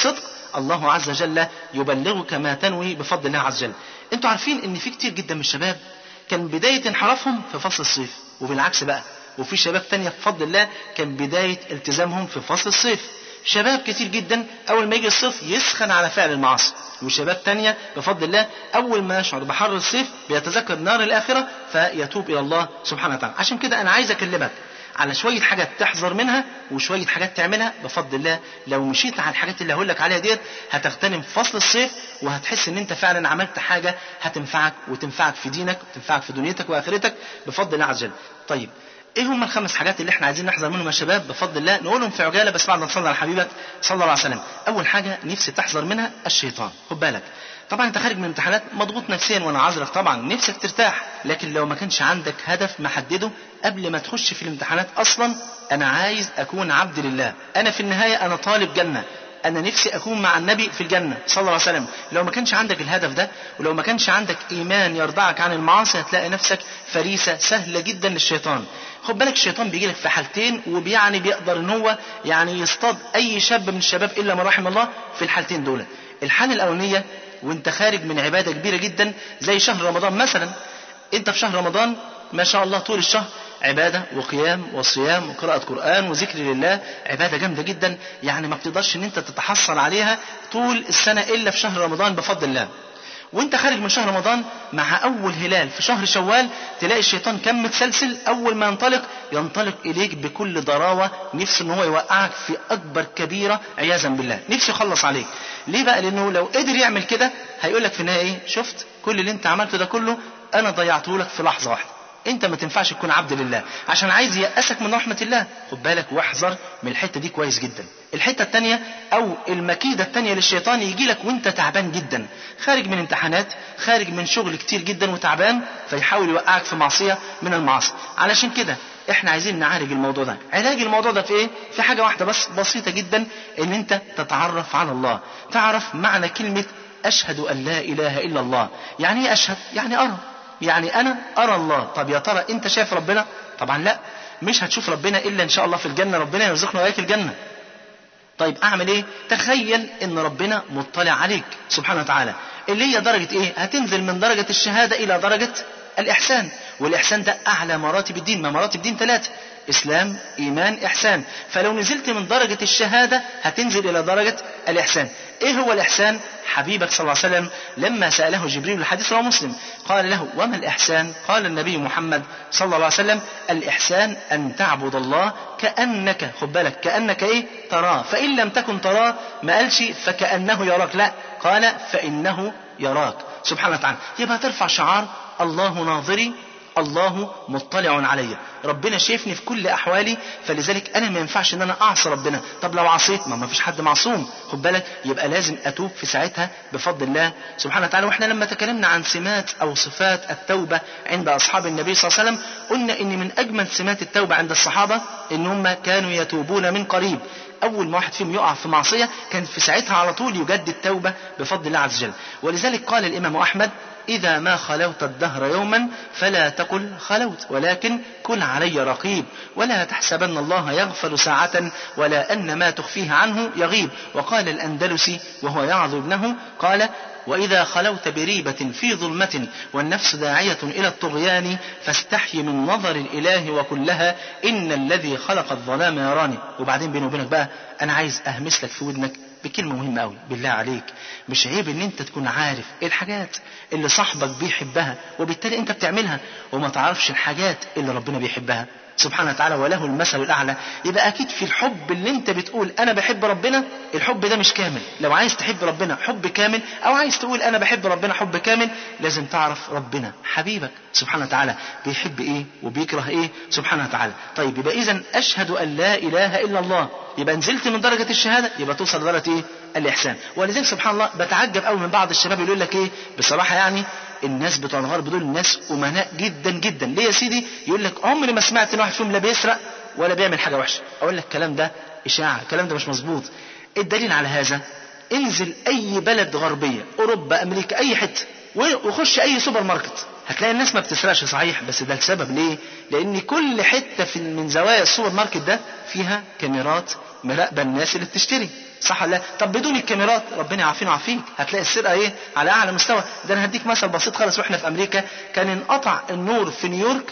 الله عز وجل يبلغك ما تنوي بفضل الله عز وجل. انتوا عارفين ان في كتير جدا من الشباب كان بداية انحرافهم في فصل الصيف، وبالعكس بقى وفي شباب تانية بفضل الله كان بداية التزامهم في فصل الصيف. شباب كتير جدا أول ما يجي الصيف يسخن على فعل المعاصي، وشباب تانية بفضل الله أول ما يشعر بحر الصيف بيتذكر نار الآخرة فيتوب إلى الله سبحانه وتعالى. عشان كده أنا عايز أكلمك على شوية حاجات تحذر منها وشوية حاجات تعملها بفضل الله. لو مشيت على الحاجات اللي هقول لك عليها ديت هتغتنم فصل الصيف، وهتحس ان انت فعلا عملت حاجة هتنفعك وتنفعك في دينك وتنفعك في دنيتك وآخرتك بفضل الله عز وجل. طيب ايه هم الخمس حاجات اللي احنا عايزين نحذر منهم يا شباب بفضل الله؟ نقولهم في عجالة بس بعد ما تصلي على حبيبك صلى الله عليه وسلم. اول حاجة نفسي تحذر منها الشيطان. خد بالك طبعا انت خارج من امتحانات مضغوط نفسيا وانا عذرك طبعا، نفسك ترتاح، لكن لو ما كانش عندك هدف محدده قبل ما تخش في الامتحانات اصلا، انا عايز اكون عبد لله، انا في النهاية انا طالب جنة، انا نفسي اكون مع النبي في الجنة صلى الله عليه وسلم. لو ما كانش عندك الهدف ده ولو ما كانش عندك ايمان يرضعك عن المعاصي هتلاقي نفسك فريسة سهلة جدا للشيطان. خد بالك الشيطان بيجيلك في حالتين، وبيعني بيقدر ان هو يعني يصطاد اي شاب من الشباب الا من رحم الله في الحالتين دول. الحالة الاولانية وانت خارج من عبادة كبيرة جدا زي شهر رمضان مثلا، انت في شهر رمضان ما شاء الله طول الشهر عبادة وقيام وصيام وقراءة قرآن وذكر لله، عبادة جامدة جدا يعني ما بتقدرش ان انت تتحصل عليها طول السنة الا في شهر رمضان بفضل الله. وانت خارج من شهر رمضان مع اول هلال في شهر شوال تلاقي الشيطان كم متسلسل، اول ما ينطلق اليك بكل ضراوة، نفسه ان هو يوقعك في اكبر كبيرة عياذا بالله، نفسه يخلص عليك. ليه بقى؟ لانه لو قدر يعمل كده هيقولك في النهاية ايه؟ شفت كل اللي انت عملته ده كله انا ضيعته لك في لحظة واحدة، انت ما تنفعش تكون عبد لله عشان عايز يأسك من رحمة الله. خد بالك واحذر من الحتة دي كويس جدا. الحتة التانية او المكيدة التانية للشيطان يجي لك وانت تعبان جدا، خارج من امتحانات، خارج من شغل كتير جدا وتعبان، فيحاول يوقعك في معصية من المعاصي. علشان كده احنا عايزين نعالج الموضوع ده. علاج الموضوع ده في ايه؟ في حاجة واحدة بس بسيطة جدا، ان انت تتعرف على الله، تعرف معنى كلمة اشهد ان لا اله الا الله. يعني ايه اشهد؟ يعني ارى، يعني انا ارى الله. طب يا ترى انت شايف ربنا؟ طبعا لا، مش هتشوف ربنا الا ان شاء الله في الجنة، ربنا يرزقنا وياك الجنة. طيب اعمل ايه؟ تخيل ان ربنا مطلع عليك سبحانه وتعالى، اللي هي درجة ايه؟ هتنزل من درجة الشهادة الى درجة الاحسان، والاحسان ده اعلى مراتب الدين. ما مراتب الدين 3: اسلام، ايمان، احسان. فلو نزلت من درجة الشهادة هتنزل الى درجة الاحسان. ايه هو الاحسان؟ حبيبك صلى الله عليه وسلم لما سأله جبريل، الحديث رواه مسلم، قال له وما الإحسان؟ قال النبي محمد صلى الله عليه وسلم الإحسان أن تعبد الله كأنك، خد بالك، كأنك إيه؟ تراه، فإن لم تكن تراه، ما قالش فكأنه يراك، لا، قال فإنه يراك سبحانه وتعالى. يبقى ترفع شعار الله ناظري الله مطلع علي، ربنا شايفني في كل احوالي، فلذلك انا ما ينفعش ان انا اعصي ربنا. طب لو عصيت ما فيش حد معصوم، خد بالك، يبقى لازم اتوب في ساعتها بفضل الله سبحانه وتعالى. واحنا لما تكلمنا عن سمات او صفات التوبة عند اصحاب النبي صلى الله عليه وسلم قلنا ان من اجمل سمات التوبة عند الصحابة ان هم كانوا يتوبون من قريب. اول ما واحد فيهم يقع في معصية كان في ساعتها على طول يجدد توبة بفضل الله عز وجل. ولذلك قال الامام احمد إذا ما خلوت الدهر يوما فلا تقل خلوت، ولكن كن علي رقيب، ولا تحسبن الله يغفل ساعة ولا أن ما تخفيه عنه يغيب. وقال الأندلسي وهو يعظ ابنه قال وإذا خلوت بريبة في ظلمة والنفس داعية إلى الطغيان فاستحي من نظر الإله وكلها إن الذي خلق الظلام يراني. وبعدين بيني وبينك بقى أنا عايز أهمس لك في ودنك بكلمة مهمة أوي، بالله عليك مش عيب ان انت تكون عارف ايه الحاجات اللي صاحبك بيحبها وبالتالي انت بتعملها، وما تعرفش الحاجات اللي ربنا بيحبها سبحانه وتعالى وله المثل الأعلى. يبقى أكيد في الحب اللي انت بتقول أنا بحب ربنا، الحب ده مش كامل. لو عايز تحب ربنا حب كامل أو عايز تقول أنا بحب ربنا حب كامل، لازم تعرف ربنا حبيبك سبحانه وتعالى بيحب إيه وبيكره إيه سبحانه وتعالى. طيب يبقى إذن أشهد أن لا إله إلا الله، يبقى نزلت من درجة الشهادة، يبقى توصل لدرجة إيه؟ الإحسان. ولذلك سبحان الله بتعجب قوي من بعض الشباب يقول لك إيه بصراحة، يعني الناس بتوع الغرب دول الناس أمناء جدا جدا. ليه يا سيدي؟ يقول لك عمري ما سمعت ان واحد فيهم لا بيسرق ولا بيعمل حاجة وحشة. اقول لك الكلام ده اشاعة، الكلام ده مش مظبوط. الدليل على هذا انزل اي بلد غربية، اوروبا، امريكا، اي حتة، وخش اي سوبر ماركت، هتلاقي الناس ما بتسرقش صحيح، بس ده السبب ليه؟ لان كل حتة من زوايا السوبر ماركت ده فيها كاميرات مراقبة الناس اللي بتشتري. صح ولا لا؟ طب بدون الكاميرات ربنا يعافينا ويعافيك هتلاقي السرقه ايه على اعلى مستوى. ده انا هديك مثل بسيط خالص. واحنا في امريكا كان انقطع النور في نيويورك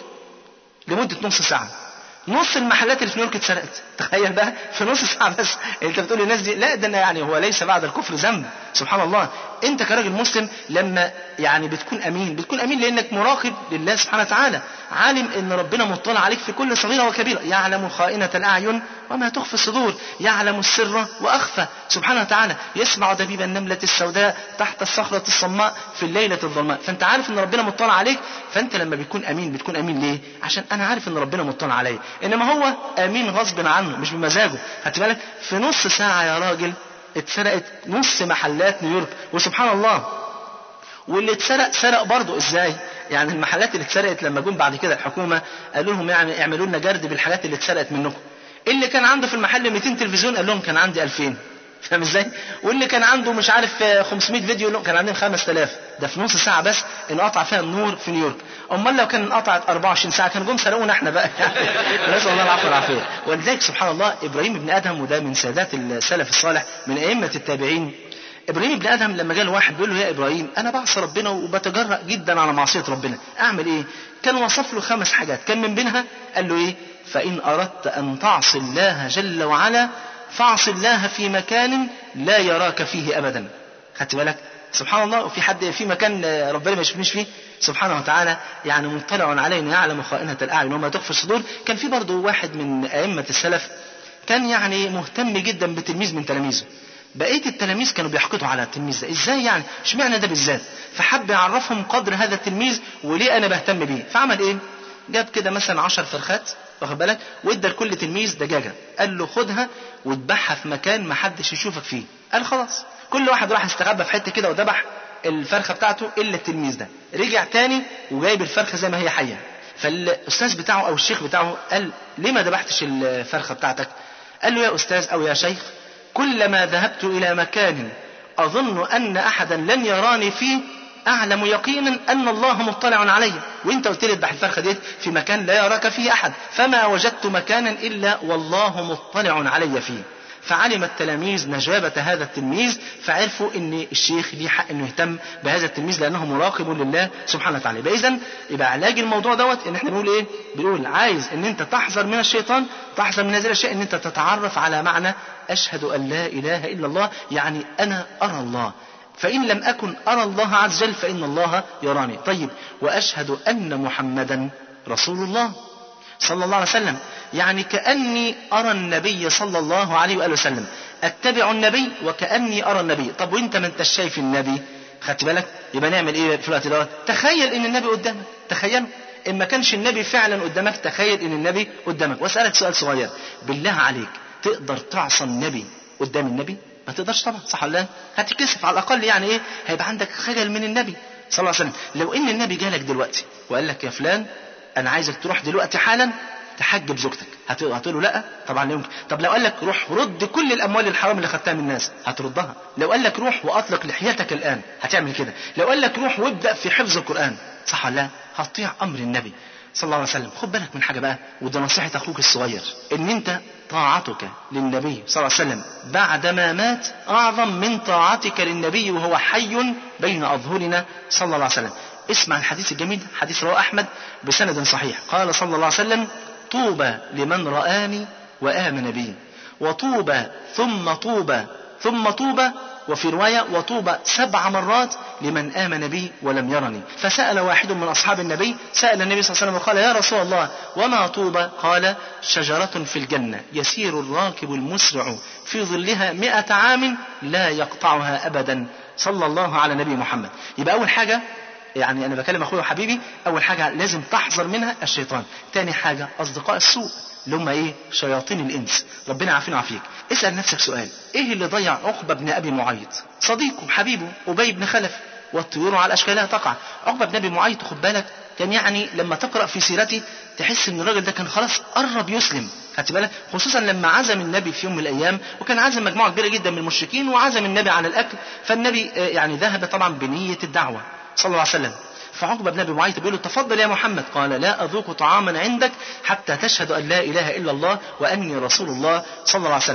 لمده نص ساعه، نص المحلات اللي في نيويورك اتسرقت. تخيل بقى في نص ساعه بس. انت بتقول للناس دي لا ده يعني هو ليس بعد الكفر ذنب. سبحان الله. انت كراجل مسلم لما يعني بتكون امين لانك مراقب لله سبحانه وتعالى، عالم ان ربنا مطلع عليك في كل صغيره وكبيره، يعلم خائنه الاعين وما تخفي الصدور، يعلم السر واخفى سبحانه وتعالى، يسمع دبيب النمله السوداء تحت الصخره الصماء في الليله الظلماء. فانت عارف ان ربنا مطلع عليك. فانت لما بتكون امين ليه؟ عشان انا عارف ان ربنا مطلع عليا. انما هو امين غصب عنه مش بمزاجه. خدت بالك؟ في نص ساعه يا راجل اتسرقت نص محلات نيويورك. وسبحان الله واللي اتسرق سرق برضه ازاي؟ يعني المحلات اللي اتسرقت لما جم بعد كده الحكومه قالوا لهم يعني اعملوا لنا جرد بالحاجات اللي اتسرقت منكم. اللي كان عنده في المحل 200 تلفزيون قال لهم كان عندي 2000. فاهم ازاي؟ واللي كان عنده مش عارف 500 فيديو لهم كان عندهم 5000. ده في نص ساعه بس انقطع فيها النور في نيويورك. امال لو كان انقطعت 24 ساعه كانوا جم سرقونا احنا بقى. نسال الله العفو والعافيه. ولذلك سبحان الله ابراهيم ابن ادهم، وده من سادات السلف الصالح من ائمه التابعين، ابراهيم ابن ادهم لما جاء واحد بيقول له يا ابراهيم انا بعصي ربنا وبتجرأ جدا على معصيه ربنا، اعمل ايه؟ كان وصف له 5 حاجات، كان من بينها قال له ايه؟ فان اردت ان تعصي الله جل وعلا فاعصي الله في مكان لا يراك فيه ابدا. خدت بالك؟ سبحان الله. وفي حد في مكان ربنا ما يشوفنيش فيه سبحانه وتعالى يعني مطلع علينا يعلم خائنة الأعين وما تخفي الصدور. كان في برضه واحد من أئمة السلف كان يعني مهتم جدا بتلميذ من تلاميذه. بقية التلاميذ كانوا بيحقدوا على التلميذ ده، ازاي يعني؟ اشمعنى ده بالذات؟ فحب يعرفهم قدر هذا التلميذ وليه انا بهتم بيه. فعمل ايه؟ جاب كده مثلا 10 فرخات واخد بالك، وادى لكل تلميذ دجاجه، قال له خدها وذبحها في مكان ما حدش يشوفك فيه. قال خلاص. كل واحد راح استخبى في حته كده وذبح الفرخه بتاعته الا التلميذ ده. رجع تاني وجايب الفرخه زي ما هي حيه. فالاستاذ بتاعه او الشيخ بتاعه قال ليه ما ذبحتش الفرخه بتاعتك؟ قال له يا استاذ او يا شيخ كلما ذهبت إلى مكان أظن أن أحدا لن يراني فيه أعلم يقينا أن الله مطلع علي، وإنت قلت لي اذبح الفرخة ديت في مكان لا يراك فيه أحد، فما وجدت مكانا إلا والله مطلع علي فيه. فعلم التلاميذ نجابة هذا التلميذ، فعرفوا ان الشيخ ليه حق انه يهتم بهذا التلميذ لانه مراقب لله سبحانه وتعالى. فاذا يبقى علاج الموضوع دوت ان احنا بنقول ايه؟ بنقول عايز ان انت تحذر من الشيطان، تحذر من هذه الاشياء، ان انت تتعرف على معنى اشهد ان لا اله الا الله، يعني انا ارى الله، فإن لم أكن أرى الله عز وجل فإن الله يراني. طيب وأشهد أن محمدا رسول الله صلى الله عليه وسلم، يعني كأني أرى النبي صلى الله عليه وآله وسلم، أتبع النبي وكأني أرى النبي. طب وإنت ما انتش شايف النبي، خدت بالك؟ يبقى نعمل إيه في الوقت ده؟ تخيل إن النبي قدامك، تخيل إن ما كانش النبي فعلا قدامك، تخيل إن النبي قدامك. وأسألك سؤال صغير بالله عليك، تقدر تعصى النبي قدام النبي؟ ما تقدرش طبعا، صح ولا لا؟ هتتكسف على الأقل، يعني إيه؟ هيبقى عندك خجل من النبي صلى الله عليه وسلم. لو إن النبي جالك دلوقتي وقال لك يا فلان أنا عايزك تروح دلوقتي حالا تحجب زوجتك، هتقول له لا؟ طبعا لا يمكن. طب لو قال لك روح رد كل الأموال الحرام اللي خدتها من الناس، هتردها؟ لو قال لك روح وأطلق لحيتك الآن، هتعمل كده؟ لو قال لك روح وابدأ في حفظ القرآن، صح ولا لا؟ هتطيع أمر النبي صلى الله عليه وسلم. خد بالك من حاجة بقى، وده نصيحة أخوك الصغير، إن أنت طاعتك للنبي صلى الله عليه وسلم بعدما مات أعظم من طاعتك للنبي وهو حي بين أظهرنا صلى الله عليه وسلم. اسمع الحديث الجميل، حديث رواه أحمد بسند صحيح. قال صلى الله عليه وسلم: طوبى لمن رآني وآمن بي، وطوبى ثم طوبى ثم طوبى، وفي رواية وطوبى 7 مرات لمن آمن بي ولم يرني. فسأل واحد من أصحاب النبي، سأل النبي صلى الله عليه وسلم وقال: يا رسول الله وما طوبى؟ قال: شجرة في الجنة يسير الراكب المسرع في ظلها 100 عام لا يقطعها أبدا، صلى الله على نبي محمد. يبقى أول حاجة، يعني أنا بكلم أخوي وحبيبي، أول حاجة لازم تحذر منها الشيطان. تاني حاجة أصدقاء السوء اللي هم إيه؟ شياطين الإنس. ربنا عافينا وعافيك. اسأل نفسك سؤال: إيه اللي ضيع عقبة بن أبي معيط؟ صديقه حبيبه أبي بن خلف، والطيور على أشكالها تقع. عقبة بن أبي معيط خد بالك كان يعني لما تقرأ في سيرته تحس إن الراجل ده كان خلاص قرب يسلم، خدت بالك؟ خصوصا لما عزم النبي في يوم من الأيام، وكان عزم مجموعة كبيرة جدا من المشركين، وعزم النبي على الأكل، فالنبي يعني ذهب طبعا بنية الدعوة صلى الله عليه وسلم. فعقبة بن أبي معيط بيقول له: تفضل يا محمد. قال: لا أذوق طعاما عندك حتى تشهد أن لا إله إلا الله وأني رسول الله صلى الله عليه وسلم.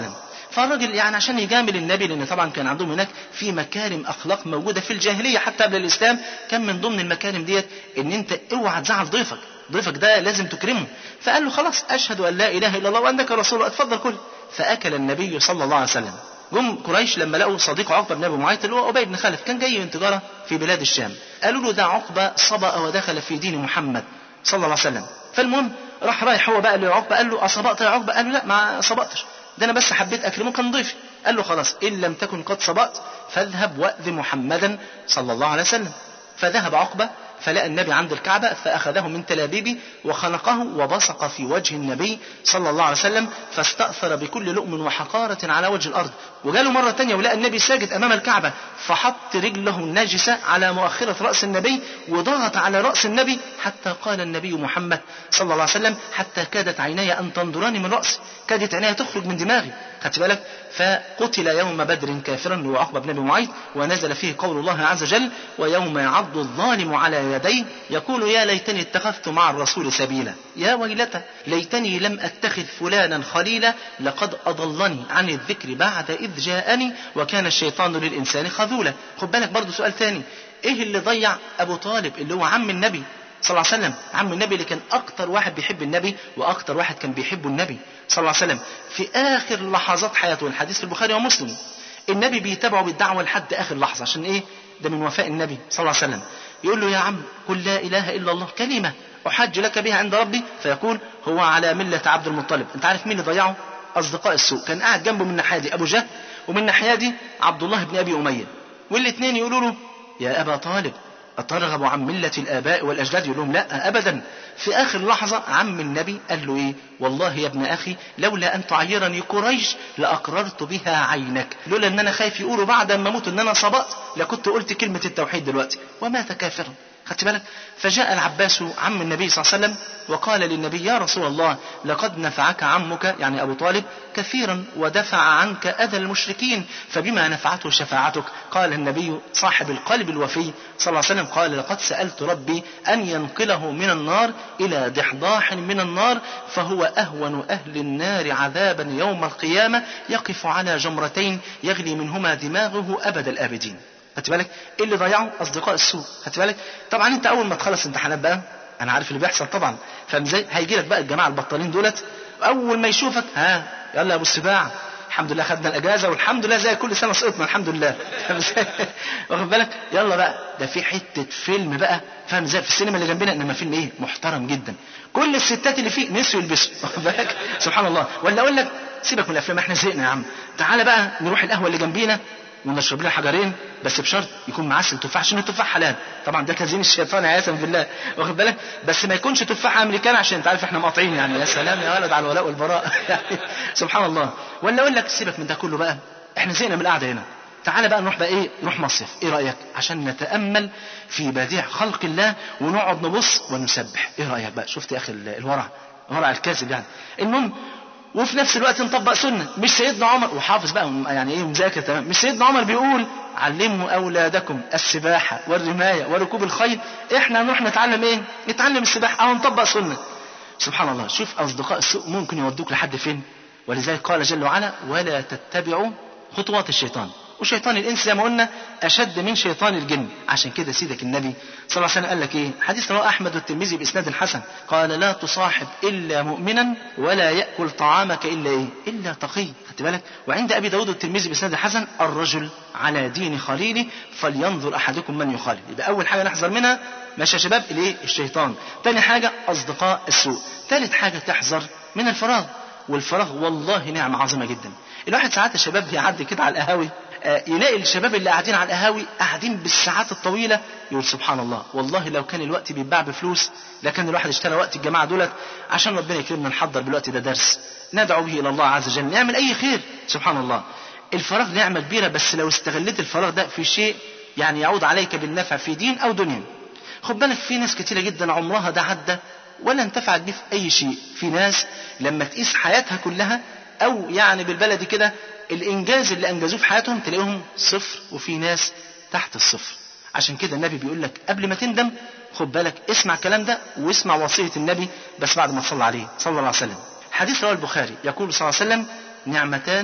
فالراجل يعني عشان يجامل النبي، لأن طبعا كان عندهم هناك في مكارم أخلاق موجودة في الجاهلية حتى قبل الإسلام، كان من ضمن المكارم ديت إن أنت اوعى تزعل ضيفك ده لازم تكرمه. فقال له خلاص أشهد أن لا إله إلا الله وأنك رسول الله، اتفضل كل. فأكل النبي صلى الله عليه وسلم. جم قريش لما لقوا صديق عقبة بن أبي معيط اللي هو أبي بن خلف كان جاي من تجارة في بلاد الشام، قالوا له ده عقبة صبأ ودخل في دين محمد صلى الله عليه وسلم. فالمهم رايح هو بقى لعقبة قال له أصبأت يا عقبة؟ قال له لا ما صبأتش، ده أنا بس حبيت أكرمه كان ضيفي. قال له خلاص إن لم تكن قد صبأت فاذهب وأذ محمدا صلى الله عليه وسلم. فذهب عقبة فلقى النبي عند الكعبة فأخذه من تلابيبه وخنقه وبصق في وجه النبي صلى الله عليه وسلم، فاستأثر بكل لؤم وحقارة على وجه الأرض. وجاله مرة تانية ولقى النبي ساجد أمام الكعبة فحط رجله الناجسة على مؤخرة رأس النبي وضغط على رأس النبي حتى قال النبي محمد صلى الله عليه وسلم حتى كادت عيني أن تنظراني من رأسي، كادت عيني تخرج من دماغي. خدت بالك؟ فقتل يوم بدر كافرا وعقبة بن أبي معيط، ونزل فيه قول الله عز وجل ويوم يعض الظالم على يديه يقول يا ليتني اتخذت مع الرسول سبيلا يا ويلتى ليتني لم أتخذ فلانا خليلا لقد أضلني عن الذكر بعد إذ جاءني وكان الشيطان للإنسان خذولا. خد بالك برضو سؤال تاني، إيه اللي ضيع أبو طالب اللي هو عم النبي صلى الله عليه وسلم، عم النبي اللي كان أكتر واحد بيحب النبي وأكتر واحد كان بيحبه النبي صلى الله عليه وسلم في آخر لحظات حياته؟ الحديث في البخاري ومسلم، النبي بيتابعه بالدعوة لحد آخر لحظة. عشان إيه؟ ده من وفاء النبي صلى الله عليه وسلم. يقول له يا عم قل لا إله إلا الله كلمة أحج لك بها عند ربي، فيقول هو على ملة عبد المطلب. أنت عارف مين اللي ضيعه؟ أصدقاء السوء. كان قاعد جنبه من ناحية دي أبو جهل ومن ناحية دي عبد الله بن أبي أمية، والاثنين يقولوا له يا أبا طالب أترغب عن ملة الآباء والأجداد؟ يقول لهم لا أبدا. في آخر لحظة عم النبي قال له إيه؟ والله يا ابن أخي لولا أن تعيرني قريش لأقررت بها عينك، لولا أن أنا خايف يقولوا بعد ما موت أن أنا صبأت لكنت قلت كلمة التوحيد دلوقتي. ومات كافرا. خدت بالك؟ فجاء العباس عم النبي صلى الله عليه وسلم وقال للنبي يا رسول الله لقد نفعك عمك يعني أبو طالب كثيرا ودفع عنك أذى المشركين فبما نفعته شفاعتك؟ قال النبي صاحب القلب الوفي صلى الله عليه وسلم قال لقد سألت ربي أن ينقله من النار إلى ضحضاح من النار فهو أهون أهل النار عذابا يوم القيامة يقف على جمرتين يغلي منهما دماغه أبد الآبدين. خدت بالك؟ ايه اللي ضيعه؟ اصدقاء السوء. خدت بالك؟ طبعا انت اول ما تخلص امتحانات بقى انا عارف اللي بيحصل طبعا، فاهم ازاي؟ هيجي لك بقى الجماعه البطالين دولت اول ما يشوفك ها يلا يا ابو السباع الحمد لله خدنا الاجازه والحمد لله زي كل سنه سقطنا الحمد لله. فاهم ازاي؟ واخد بالك؟ يلا بقى ده في حته فيلم بقى فاهم ازاي في السينما اللي جنبنا، انما فيلم ايه محترم جدا كل الستات اللي فيه نسوا يلبسوا. واخد بالك؟ سبحان الله. ولا اقول لك سيبك من الافلام احنا زهقنا يا عم، تعالى بقى نروح القهوه اللي جنبينا ونشرب لنا حجرين بس بشرط يكون معسل تفاح عشان التفاح حلال طبعا، ده تزيين الشيطان عياذا بالله. واخد بالك؟ بس ما يكونش تفاح امريكان عشان انت عارف احنا مقاطعين يعني. يا سلام يا ولد على الولاء والبراء. يعني سبحان الله. ولا اقول لك سيبك من ده كله بقى احنا زهقنا من القعده هنا، تعالى بقى نروح بقى ايه نروح مصيف، ايه رايك؟ عشان نتامل في بديع خلق الله ونقعد نبص ونسبح. ايه رايك بقى؟ شفت يا اخي الورع الكاذب يعني. المهم وفي نفس الوقت نطبق سنة. مش سيدنا عمر وحافظ بقى يعني ايه مذاكر تمام، مش سيدنا عمر بيقول علموا أولادكم السباحة والرماية وركوب الخيل، احنا نروح نتعلم ايه؟ نتعلم السباحة او نطبق سنة. سبحان الله. شوف أصدقاء السوء ممكن يودوك لحد فين. ولذلك قال جل وعلا ولا تتبعوا خطوات الشيطان، وشيطان الإنس زي ما قلنا أشد من شيطان الجن. عشان كده سيدك النبي صلى الله عليه وسلم قال لك إيه؟ حديث رواه أحمد والترمذي بإسناد حسن قال لا تصاحب إلا مؤمنا ولا يأكل طعامك إلا إيه؟ إلا تقي. خدت بالك؟ وعند أبي داود والترمذي بإسناد حسن الرجل على دين خليله فلينظر أحدكم من يخالل. يبقى أول حاجة نحذر منها ماشي يا شباب الإيه؟ الشيطان. تاني حاجة أصدقاء السوء. ثالث حاجة تحذر من الفراغ. والفراغ والله نعمة عظيمة جدا. الواحد ساعات الشباب بيعدي كده على القهاوي يلاقي الشباب اللي قاعدين على القهاوي قاعدين بالساعات الطويلة، يقول سبحان الله والله لو كان الوقت بيتباع بفلوس لكن الواحد اشترى وقت الجماعة دولت عشان ربنا يكرمنا نحضر بالوقت ده درس ندعو به إلى الله عز وجل نعمل أي خير. سبحان الله. الفراغ نعمة كبيرة بس لو استغلت الفراغ ده في شيء يعني يعود عليك بالنفع في دين أو دنيا. خد بالك في ناس كتيرة جدا عمرها ده عدى ولا انتفعت به في أي شيء. في ناس لما تقيس حياتها كلها أو يعني بالبلدي كده الإنجاز اللي أنجزوه في حياتهم تلاقيهم صفر، وفي ناس تحت الصفر. عشان كده النبي بيقول لك قبل ما تندم خد بالك اسمع الكلام ده واسمع وصية النبي بس بعد ما تصلى عليه صلى الله عليه وسلم. حديث رواه البخاري يقول صلى الله عليه وسلم نعمتان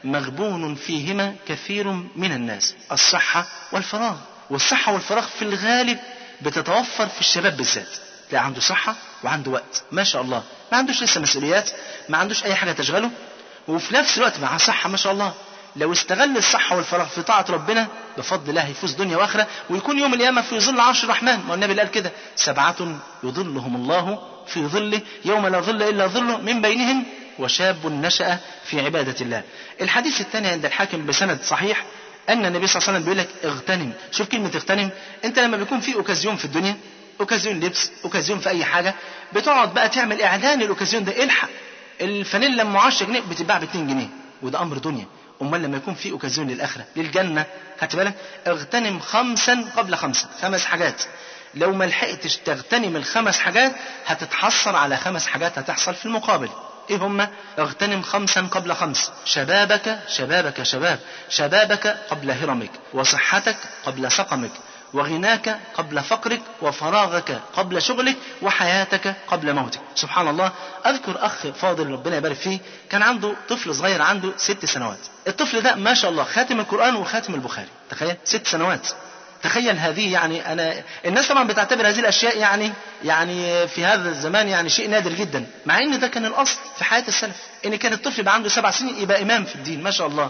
مغبون فيهما كثير من الناس: الصحة والفراغ. والصحة والفراغ في الغالب بتتوفر في الشباب بالذات، تلاقي عنده صحة وعنده وقت ما شاء الله، ما عندوش لسه مسؤوليات، ما عندوش أي حاجة تشغله، وفي نفس الوقت مع صحة ما شاء الله. لو استغل الصحة والفراغ في طاعة ربنا بفضل الله هيفوز دنيا وآخرة، ويكون يوم القيامة في ظل عرش الرحمن. ما النبي قال كده: 7 يظلهم الله في ظله يوم لا ظل إلا ظله، من بينهم وشاب نشأ في عبادة الله. الحديث الثاني عند الحاكم بسند صحيح أن النبي صلى الله عليه وسلم بيقول لك: اغتنم. شوف كلمة اغتنم، أنت لما بيكون في أوكازيون في الدنيا، أوكازيون لبس، أوكازيون في أي حاجة، بتقعد بقى تعمل إعلان الأوكازيون ده. الحق الفانيلا ام 10 جنيه بتتباع ب 2 جنيه، وده أمر دنيا. أمال لما يكون في أوكازيون للآخرة للجنة، خدت بالك؟ اغتنم 5 قبل 5، 5 حاجات. لو ما لحقتش تغتنم ال5 حاجات هتتحصر على 5 حاجات هتحصل في المقابل. ايه هما؟ اغتنم 5 قبل 5: شبابك شبابك شباب، شبابك قبل هرمك، وصحتك قبل سقمك، وغناك قبل فقرك، وفراغك قبل شغلك، وحياتك قبل موتك. سبحان الله. أذكر أخ فاضل ربنا يبارك فيه، كان عنده طفل صغير عنده 6 سنوات. الطفل ده ما شاء الله خاتم القرآن وخاتم البخاري، تخيل 6 سنوات. تخيل هذه يعني الناس طبعا بتعتبر هذه الأشياء يعني في هذا الزمان يعني شيء نادر جدا، مع ان ده كان الأصل في حياة السلف، ان كان الطفل يبقى عنده 7 سنين يبقى إمام في الدين ما شاء الله،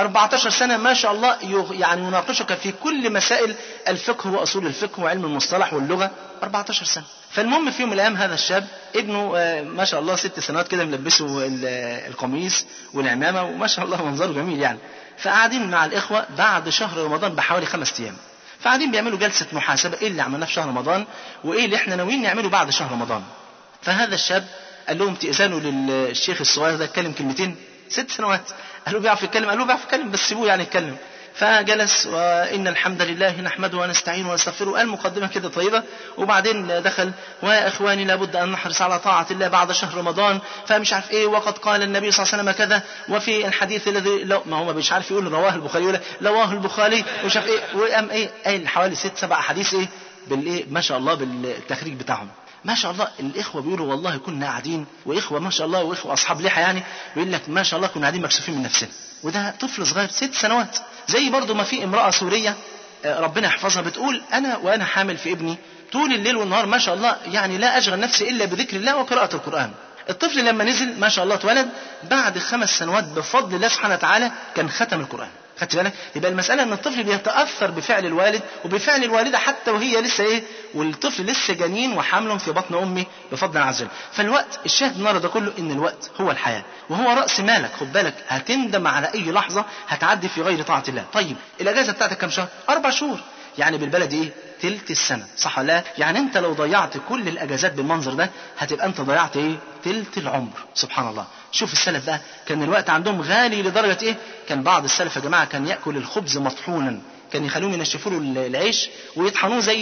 14 سنة ما شاء الله يعني يناقشك في كل مسائل الفقه وأصول الفقه وعلم المصطلح واللغة. 14 سنة. فالمهم في يوم من الأيام هذا الشاب ابنه ما شاء الله 6 سنوات كده ملبسه القميص والعمامة وما شاء الله منظره جميل يعني. فقاعدين مع الإخوة بعد شهر رمضان بحوالي 5 أيام، فقاعدين بيعملوا جلسة محاسبة: ايه اللي عملناه في شهر رمضان وايه اللي احنا ناويين نعمله بعد شهر رمضان. فهذا الشاب قال لهم: تأذنوا للشيخ الصغير ده يتكلم كلمتين. 6 سنوات. قالوا: بيعرف يتكلم؟ قالوا: بيعرف يتكلم بس سيبوه يعني يتكلم. فجلس: وإن الحمد لله نحمده ونستعينه ونستغفره، قال مقدمة كده طيبة، وبعدين دخل: ويا إخواني لابد أن نحرص على طاعة الله بعد شهر رمضان، فمش عارف إيه، وقد قال النبي صلى الله عليه وسلم كذا، وفي الحديث الذي ما هو مش عارف يقول رواه البخاري ولا رواه البخاري ومش عارف إيه، وقام إيه قايل حوالي 6-7 أحاديث إيه بالإيه ما شاء الله بالتخريج بتاعهم. ما شاء الله. الإخوة بيقولوا: والله كنا قاعدين، وإخوة ما شاء الله وإخوة أصحاب لحى يعني، بيقول لك ما شاء الله كنا قاعدين مكسوفين من نفسنا. وده طفل صغير 6 سنوات. زي برضو ما في امرأة سورية ربنا يحفظها بتقول: وأنا حامل في ابني طول الليل والنهار ما شاء الله يعني لا أشغل نفسي إلا بذكر الله وقراءة القرآن. الطفل لما نزل ما شاء الله اتولد بعد 5 سنوات بفضل الله سبحانه وتعالى كان ختم القرآن. خدت بالك؟ يبقى المسألة ان الطفل بيتأثر بفعل الوالد وبفعل الوالدة حتى وهي لسه ايه، والطفل لسه جنين وحمل في بطن امه بفضل الله عز وجل. فالوقت الشاهد النهارده كله ان الوقت هو الحياة وهو رأس مالك. خد بالك هتندم على اي لحظة هتعدي في غير طاعة الله. طيب الاجازة بتاعتك كم شهر؟ 4 شهور، يعني بالبلدي ايه، تلت السنة، صح ولا لا؟ يعني انت لو ضيعت كل الاجازات بالمنظر ده هتبقى انت ضيعت ايه، تلت العمر. سبحان الله. شوف السلف بقى كان الوقت عندهم غالي لدرجة ايه، كان بعض السلف يا جماعة كان يأكل الخبز مطحونا، كان يخلوهم ينشفوا له العيش ويطحنوه زي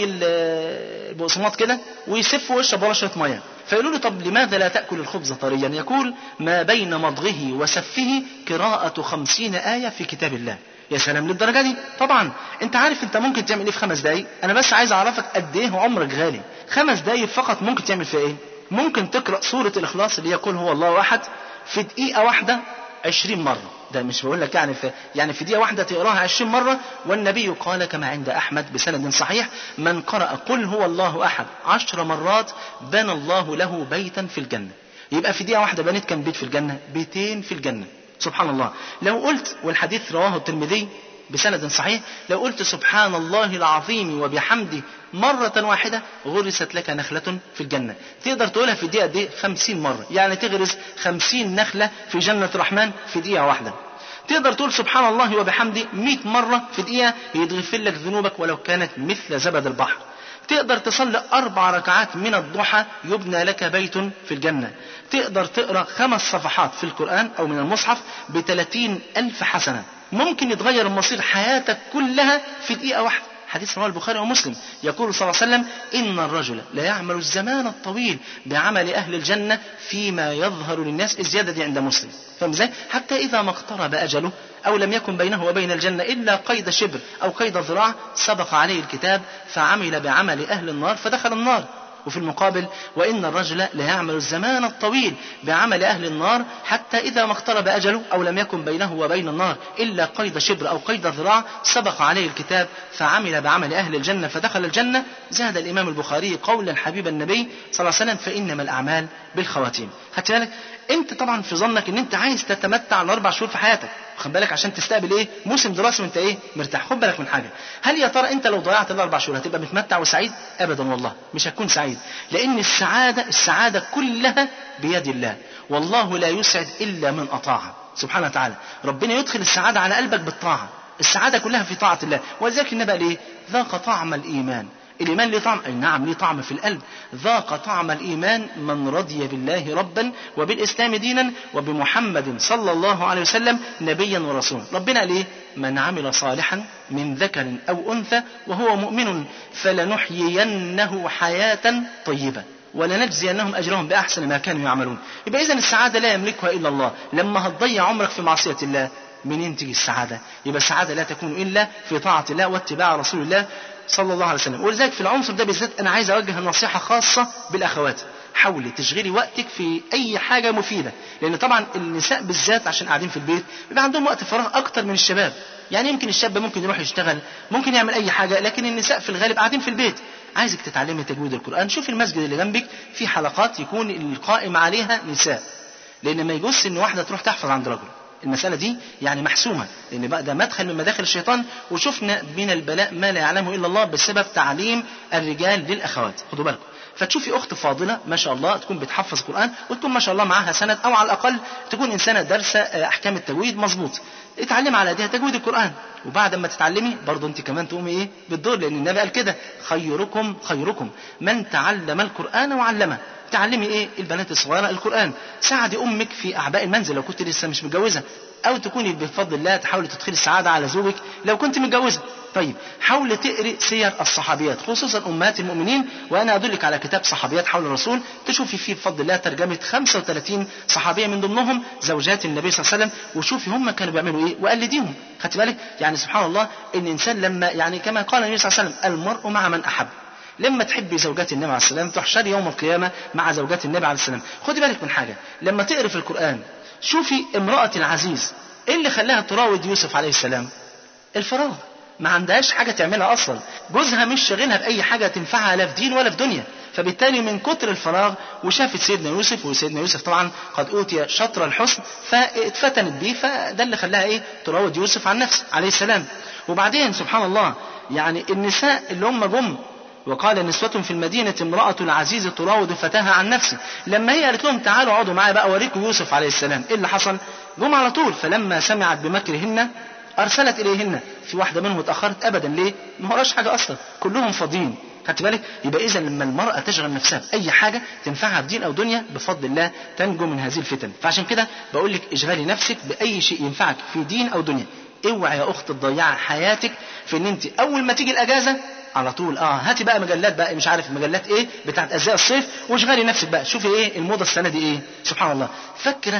البقسماط كده ويسفوا ويشرب ولا شوية ميه. فيقولوا له: طب لماذا لا تأكل الخبز طريا؟ يقول: ما بين مضغه وسفه قراءة 50 آية في كتاب الله. يا سلام للدرجة دي. طبعا انت عارف انت ممكن تعمل ايه في 5 دقايق؟ انا بس عايز اعرفك قد ايه عمرك غالي. 5 دقايق فقط ممكن تعمل فيها ايه؟ ممكن تقرأ سورة الإخلاص اللي يقول هو الله أحد في دقيقة واحدة 20 مرة. ده مش بقول لك يعني في دقيقة واحدة تقراها 20 مرة. والنبي قال كما عند أحمد بسند صحيح: من قرأ قل هو الله أحد 10 مرات بنى الله له بيتا في الجنة. يبقى في دقيقة واحدة بنيت كم بيت في الجنة؟ 200 في الجنة. سبحان الله. لو قلت، والحديث رواه الترمذي بسند صحيح، لو قلت سبحان الله العظيم وبحمده مرة واحدة غرست لك نخلة في الجنة. تقدر تقولها في دقيقة دي 50 مرة، يعني تغرس 50 نخلة في جنة الرحمن في دقيقة واحدة. تقدر تقول سبحان الله وبحمده 100 مرة في دقيقة يغفر لك ذنوبك ولو كانت مثل زبد البحر. تقدر تصلي 4 ركعات من الضحى يبنى لك بيت في الجنة. تقدر تقرأ 5 صفحات في القرآن أو من المصحف ب30,000 حسنة. ممكن يتغير مصير حياتك كلها في دقيقة واحدة. حديث رواه البخاري ومسلم، يقول صلى الله عليه وسلم: إن الرجل لا يعمل الزمان الطويل بعمل أهل الجنة فيما يظهر للناس. الزيادة دي عند مسلم، فاهم ازاي؟ حتى إذا ما اقترب أجله أو لم يكن بينه وبين الجنة إلا قيد شبر أو قيد ذراع سبق عليه الكتاب فعمل بعمل أهل النار فدخل النار. وفي المقابل وإن الرجل ليعمل الزمان الطويل بعمل أهل النار حتى إذا ما اقترب أجله أو لم يكن بينه وبين النار إلا قيد شبر أو قيد ذراع سبق عليه الكتاب فعمل بعمل أهل الجنة فدخل الجنة. زاد الإمام البخاري قولا حبيب النبي صلى الله عليه وسلم فإنما الأعمال بالخواتيم. خدت بالك انت طبعا في ظنك ان انت عايز تتمتع ال4 شهور في حياتك، خد بالك عشان تستقبل ايه موسم دراسي وانت ايه مرتاح. خد بالك من حاجه، هل يا ترى انت لو ضيعت ال4 شهور هتبقى متمتع وسعيد؟ ابدا والله مش هتكون سعيد، لان السعاده كلها بيد الله، والله لا يسعد الا من اطاعه سبحانه وتعالى. ربنا يدخل السعاده على قلبك بالطاعه، السعاده كلها في طاعه الله. ولذلك النبي قال ايه؟ ذاق طعم الايمان. الإيمان ليه طعم؟ أي نعم ليه طعم في القلب. ذاق طعم الإيمان من رضي بالله ربا وبالإسلام دينا وبمحمد صلى الله عليه وسلم نبيا ورسولا. ربنا قال إيه؟ من عمل صالحا من ذكر أو أنثى وهو مؤمن فلنحيينه حياة طيبة ولنجزينهم أجرهم بأحسن ما كانوا يعملون. يبقى إذن السعادة لا يملكها إلا الله. لما هتضيع عمرك في معصية الله منين تيجي السعادة؟ يبقى السعادة لا تكون إلا في طاعة الله واتباع رسول الله صلى الله عليه وسلم. ولذلك في العنصر ده بالذات أنا عايز أوجه نصيحة خاصة بالأخوات. حاولي تشغلي وقتك في أي حاجة مفيدة، لأن طبعا النساء بالذات عشان قاعدين في البيت بيبقى عندهم وقت فراغ أكتر من الشباب. يعني يمكن الشاب ممكن يروح يشتغل، ممكن يعمل أي حاجة، لكن النساء في الغالب قاعدين في البيت. عايزك تتعلمي تجويد القرآن. شوفي المسجد اللي جنبك في حلقات يكون القائم عليها نساء، لأن ما يجوز إن واحدة تروح تحفظ عند رجل. المسألة دي يعني محسومة، لأن بقى ده مدخل من مداخل الشيطان، وشفنا من البلاء ما لا يعلمه إلا الله بسبب تعليم الرجال للأخوات. خدوا بالكم. فتشوفي أخت فاضلة ما شاء الله تكون بتحفظ قرآن وتكون ما شاء الله معاها سند، أو على الأقل تكون إنسانة دارسة أحكام التجويد مظبوط، اتعلم على ايديها تجويد القرآن. وبعد ما تتعلمي برضه انت كمان تقومي ايه بالدور، لأن النبي قال كده خيركم من تعلم القرآن وعلمه. تعلمي ايه البنات الصغيرة القرآن، ساعدي امك في اعباء المنزل لو كنت لسه مش متجوزة، او تكوني بفضل الله تحاولي تدخلي السعادة على زوجك لو كنت متجوزة. طيب حاولي تقري سير الصحابيات خصوصا امهات المؤمنين، وانا ادلك على كتاب صحابيات حول الرسول تشوفي فيه بفضل الله ترجمة 35 صحابية من ضمنهم زوجات النبي صلى الله عليه وسلم، وشوفي هم كانوا بيعملوا ايه وقلديهم. خدت بالك؟ يعني سبحان الله ان الانسان لما يعني كما قال النبي صلى الله عليه وسلم المرء مع من احب. لما تحبي زوجات النبي عليه السلام تحشري يوم القيامة مع زوجات النبي عليه السلام. خدي بالك من حاجة، لما تقري في القرآن شوفي امرأة العزيز ايه اللي خلاها تراود يوسف عليه السلام؟ الفراغ، ما عندهاش حاجة تعملها أصلا، جوزها مش شاغلها بأي حاجة تنفعها لا في دين ولا في دنيا، فبالتالي من كتر الفراغ وشافت سيدنا يوسف، وسيدنا يوسف طبعا قد أوتي شطر الحسن فاتفتنت به، فده اللي خلاها ايه تراود يوسف عن نفسه عليه السلام. وبعدين سبحان الله يعني النساء اللي هم جم وقال نسوة في المدينة امرأة العزيز تراود فتاها عن نفسه، لما هي قالت لهم تعالوا اقعدوا معايا بقى اوريكم يوسف عليه السلام، ايه اللي حصل؟ جم على طول. فلما سمعت بمكرهن ارسلت اليهن. في واحدة منهم اتأخرت ابدا ليه؟ ما وراش حاجة اصلا، كلهم فاضيين. خدت بالك؟ يبقى اذا لما المرأة تشغل نفسها بأي حاجة تنفعها في دين او دنيا بفضل الله تنجو من هذه الفتن. فعشان كده بقول لك اشغلي نفسك بأي شيء ينفعك في دين او دنيا. اوعى يا اخت تضيعي حياتك في ان انت اول ما تيجي الاجازة على طول هاتي بقى مجلات بقى مش عارف مجلات ايه بتاعت ازياء الصيف واشغلي نفسك بقى شوفي ايه الموضة السنة دي ايه. سبحان الله. فاكرة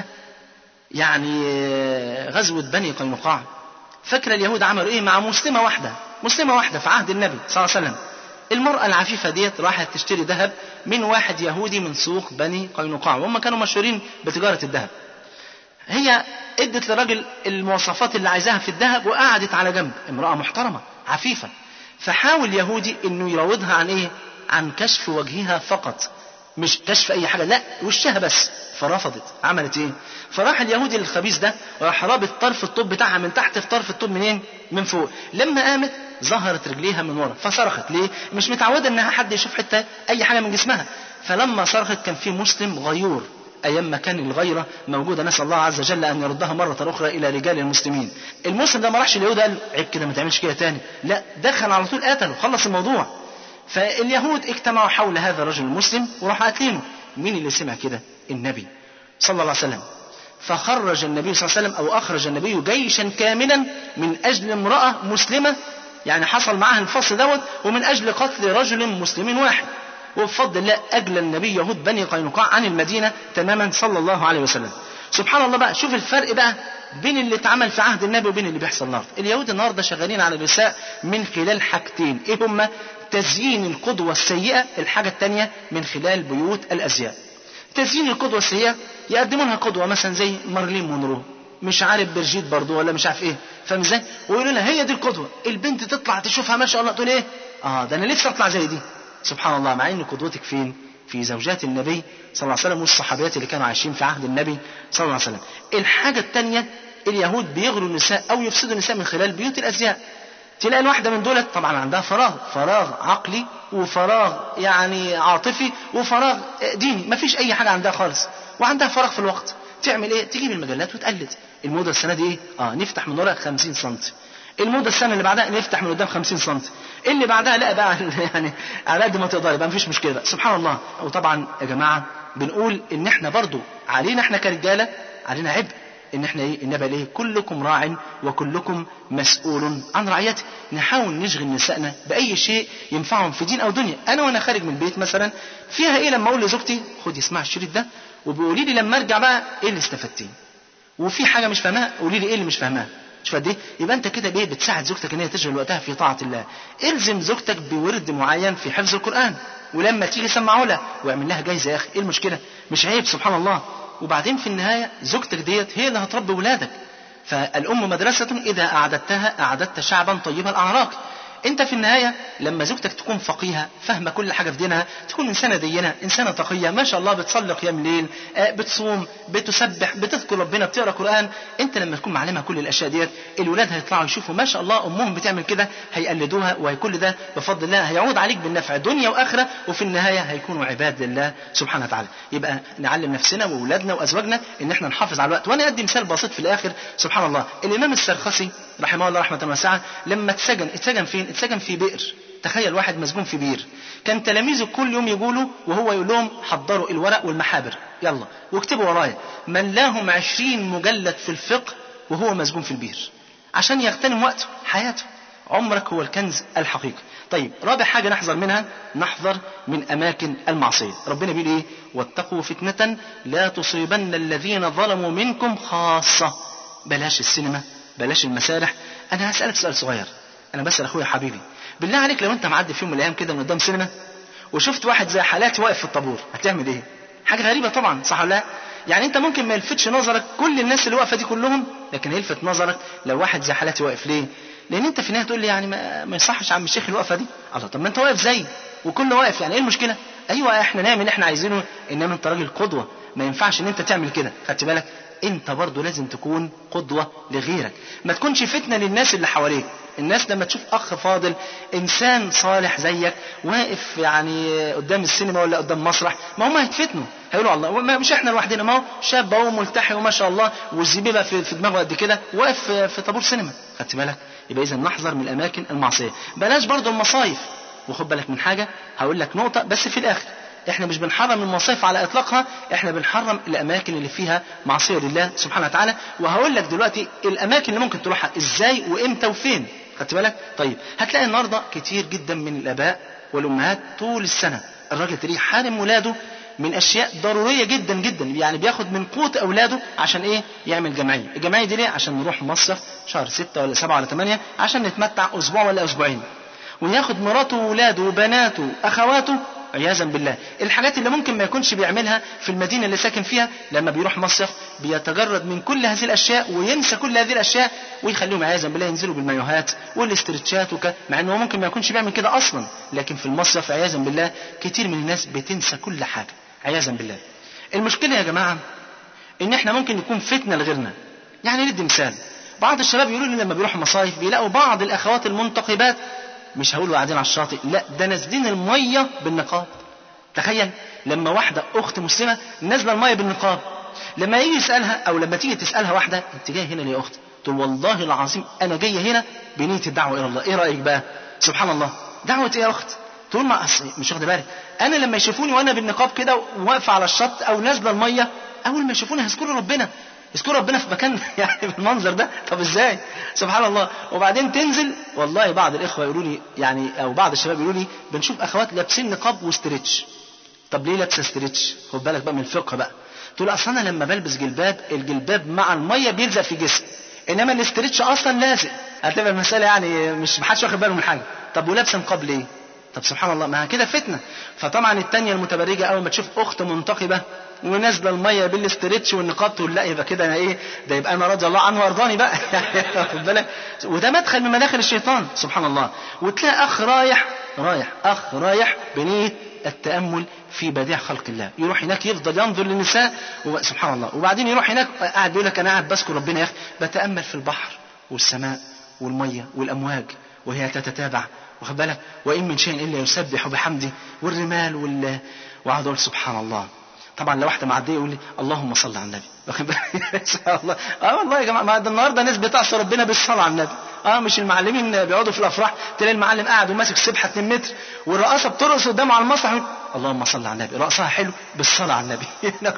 يعني غزوة بني قينقاع؟ فاكرة اليهود عملوا ايه مع مسلمة واحدة في عهد النبي صلى الله عليه وسلم؟ المرأة العفيفة ديت راحت تشتري ذهب من واحد يهودي من سوق بني قينقاع، وهم كانوا مشهورين بتجارة الذهب. هي ادت للراجل المواصفات اللي عايزاها في الذهب وقعدت على جنب، امرأة محترمة عفيفة. فحاول يهودي انه يراودها عن ايه؟ عن كشف وجهها فقط، مش كشف اي حاجة، لا وشها بس. فرفضت. عملت ايه؟ فراح اليهودي الخبيث ده راح رابط طرف الطوب بتاعها من تحت في طرف الطوب منين؟ من فوق. لما قامت ظهرت رجليها من ورا فصرخت. ليه؟ مش متعودة انها حد يشوف حتة اي حاجة من جسمها. فلما صرخت كان في مسلم غيور، ايام ما كان الغيرة موجودة، نسأل الله عز وجل ان يردها مرة اخرى الى رجال المسلمين. المسلم ده ما راحش اليهود قال عيب كده ما تعملش كده تاني، لا دخل على طول قتله خلص الموضوع. فاليهود اجتمعوا حول هذا الرجل المسلم وراح قاتلينه. مين اللي سمع كده؟ النبي صلى الله عليه وسلم. فخرج النبي صلى الله عليه وسلم او اخرج النبي جيشا كاملا من اجل امرأة مسلمة، يعني حصل معها الفصل دوت، ومن اجل قتل رجل مسلم واحد. وبفضل الله اجل النبي يهود بني قينقاع عن المدينة تماما صلى الله عليه وسلم. سبحان الله بقى، شوف الفرق بقى بين اللي اتعمل في عهد النبي وبين اللي بيحصل النهارده. اليهود النهارده شغالين على النساء من خلال حاجتين، ايه هما؟ تزيين القدوة السيئة، الحاجة التانية من خلال بيوت الأزياء. تزيين القدوة السيئة، يقدموا لها قدوة مثلا زي مارلين مونرو، مش عارف برجيت باردو ولا مش عارف ايه، فاهم ازاي؟ ويقولوا لها هي دي القدوة، البنت تطلع تشوفها ما شاء الله تقول ايه؟ ده انا نفسي اطلع زي دي. سبحان الله، مع ان قدوتك فين؟ في زوجات النبي صلى الله عليه وسلم والصحابيات اللي كانوا عايشين في عهد النبي صلى الله عليه وسلم. الحاجة التانية، اليهود بيغروا النساء او يفسدوا النساء من خلال بيوت الازياء. تلاقي الواحدة من دولت طبعا عندها فراغ عقلي وفراغ يعني عاطفي وفراغ ديني، مفيش اي حاجة عندها خالص، وعندها فراغ في الوقت. تعمل ايه؟ تجيب المجلات وتقلد. الموضة السنة دي ايه؟ نفتح من ورا 50 سم. الموضة السنة اللي بعدها نفتح من قدام 50 سم. اللي بعدها لا بقى يعني على قد ما تقدر يبقى مفيش مشكلة بقى. سبحان الله. وطبعا يا جماعة بنقول ان احنا برضو علينا احنا كرجالة علينا عبء ان احنا ايه؟ النبي ايه؟ كلكم راع وكلكم مسؤول عن رعيته. نحاول نشغل نسائنا باي شيء ينفعهم في دين او دنيا. انا وانا خارج من البيت مثلا فيها ايه لما اقول لزوجتي خدي اسمعي الشريط ده وبقولي لي لما ارجع بقى ايه اللي استفدتيه، وفي حاجه مش فاهمها قولي لي ايه اللي مش فاهمها. مش فاهم ايه؟ يبقى انت كده بايه؟ بتساعد زوجتك ان هي تشغل وقتها في طاعه الله. الزم زوجتك بورد معين في حفظ القران، ولما تيجي سمعه لها واعمل لها جايزه يا اخي، ايه المشكله؟ مش عيب. سبحان الله. وبعدين في النهايه زوجتك ديت هي اللي هتربي ولادك. فالام مدرسه اذا اعددتها اعددت شعبا طيب الاعراق. انت في النهاية لما زوجتك تكون فقيهة فاهمة كل حاجة في دينها، تكون إنسانة دينة، إنسانة تقية ما شاء الله، بتصلي قيام الليل، بتصوم، بتسبح، بتذكر ربنا، بتقرأ قرآن. انت لما تكون معلمها كل الأشياء ديت الولاد هيطلعوا يشوفوا ما شاء الله أمهم بتعمل كده، هيقلدوها، وكل ده بفضل الله هيعود عليك بالنفع دنيا وآخرة، وفي النهاية هيكونوا عباد لله سبحانه وتعالى. يبقى نعلم نفسنا وأولادنا وأزواجنا إن احنا نحافظ على الوقت. وأنا أدي مثال بسيط في الآخر. سبحان الله، الإمام السرخسي رحمه الله رحمة واسعة لما اتسجن فين؟ اتسجن في بئر. تخيل واحد مسجون في بئر، كان تلاميذه كل يوم يقولوا وهو يقول لهم حضروا الورق والمحابر يلا واكتبوا ورايا، ملاهم 20 مجلد في الفقه وهو مسجون في البئر عشان يغتنم وقته حياته. عمرك هو الكنز الحقيقي. طيب رابع حاجة نحذر منها، نحذر من أماكن المعصية. ربنا بيقول إيه؟ واتقوا فتنة لا تصيبن الذين ظلموا منكم خاصة. بلاش السينما، بلاش المسارح. أنا هسألك سؤال صغير، أنا بسأل أخويا حبيبي، بالله عليك لو أنت معدي في يوم من الأيام كده من قدام سينما وشفت واحد زي حالاتي واقف في الطابور هتعمل إيه؟ حاجة غريبة طبعا، صح ولا لا؟ يعني أنت ممكن ما يلفتش نظرك كل الناس اللي واقفة دي كلهم، لكن هيلفت نظرك لو واحد زي حالاتي واقف. ليه؟ لأن أنت في النهاية تقول لي يعني ما يصحش عم الشيخ الوقفة دي. الله، طب ما أنت واقف زي وكله واقف، يعني إيه المشكلة؟ أيوة إحنا نعمل اللي إحنا عايزينه، إنما أنت راجل قدوة، ما ينفعش إن أنت تعمل كده. خدت بالك؟ انت برضو لازم تكون قدوة لغيرك، ما تكونش فتنة للناس اللي حواليك. الناس لما تشوف اخ فاضل انسان صالح زيك واقف يعني قدام السينما ولا قدام مسرح، ما هم هيتفتنوا، هيقولوا الله مش احنا لوحدنا، ما هو شاب اهو ملتحي وما شاء الله والزبيبه في دماغه قد كده واقف في طابور سينما. خدت بالك؟ يبقى اذا نحذر من الاماكن المعصيه. بلاش برضو المصايف. وخد بالك من حاجه، هقول لك نقطه بس في الاخر، احنا مش بنحرم المصايف على اطلاقها، احنا بنحرم الاماكن اللي فيها معصيه لله سبحانه وتعالى. وهقول لك دلوقتي الاماكن اللي ممكن تروحها ازاي وامتى وفين. خدت بالك؟ طيب هتلاقي النهارده كتير جدا من الاباء والامهات طول السنه الراجل تلاقيه حارم ولاده من اشياء ضروريه جدا جدا، يعني بياخد من قوت اولاده عشان ايه؟ يعمل جمعيه. الجمعيه دي ليه؟ عشان نروح مصيف شهر 6 ولا 7 ولا 8 عشان نتمتع اسبوع ولا اسبوعين، وياخد مراته وولاده وبناته اخواته عياذا بالله. الحاجات اللي ممكن ما يكونش بيعملها في المدينة اللي ساكن فيها، لما بيروح مصيف بيتجرد من كل هذه الأشياء وينسى كل هذه الأشياء، ويخليهم عياذا بالله ينزلوا بالمايوهات والاسترتشات مع أنه ممكن ما يكونش بيعمل كده أصلا، لكن في المصيف عياذا بالله كتير من الناس بتنسى كل حاجة عياذا بالله. المشكلة يا جماعة إن إحنا ممكن نكون فتنة لغيرنا. يعني ندي مثال، بعض الشباب يقولوا لي لما بيروحوا مصايف بيلاقوا بعض الأخوات المنتقبات، مش هقول قاعدين على الشاطئ، لا ده نازلين المية بالنقاب. تخيل لما واحدة أخت مسلمة نازلة المية بالنقاب، لما يجي يسألها أو لما تيجي تسألها واحدة أنت جاية هنا ليه يا أخت؟ تقول والله العظيم أنا جاية هنا بنية الدعوة إلى الله. إيه رأيك بقى؟ سبحان الله، دعوة إيه يا أخت؟ تقول ما أصلي مش واخد بالك، أنا لما يشوفوني وأنا بالنقاب كده واقفة على الشط أو نازلة المية، أول ما يشوفوني هيذكروا ربنا، يذكروا ربنا في مكان يعني بالمنظر ده. طب ازاي؟ سبحان الله. وبعدين تنزل، والله بعض الاخوه يقولوا لي يعني او بعض الشباب يقولوا لي بنشوف اخوات لابسين نقاب وستريتش. طب ليه لابسه ستريتش؟ خد بالك بقى من الفقه بقى. تقول اصل انا لما بلبس جلباب، الجلباب مع الميه بيلزق في جسمي، انما الاسترتش اصلا لازق. هتبقى المساله يعني مش محدش واخد باله من حاجه. طب ولابسه نقاب ليه؟ طب سبحان الله، ما كده فتنه. فطبعا التانية المتبرجه اول ما تشوف اخت منتقبه ونازله الميه بالاسترتش والنقاب تقول لا يبقى كده انا ايه ده، يبقى انا رضي الله عنه وارضاني بقى واخد بالك. وده مدخل من مداخل الشيطان سبحان الله. وتلاقي اخ رايح بنيه التامل في بديع خلق الله، يروح هناك يفضل ينظر للنساء سبحان الله، وبعدين يروح هناك قاعد يقول لك انا قاعد بذكر ربنا يا اخي، بتامل في البحر والسماء والميه والامواج وهي تتتابع واخد بالك، وان من شيء الا يسبح بحمده، والرمال وقعد اقول سبحان الله. طبعا لو واحده معديه يقول لي اللهم صل على النبي واخد بالك سبحان الله. والله يا جماعه ما ده النهارده ناس بتعصي ربنا بالصلاه على النبي. مش المعلمين بيقعدوا في الافراح تلاقي المعلم قاعد وماسك سبحه 2 متر والرقاصه بترقص قدامه على المسرح اللهم صل على النبي، رقصها حلو بالصلاه على النبي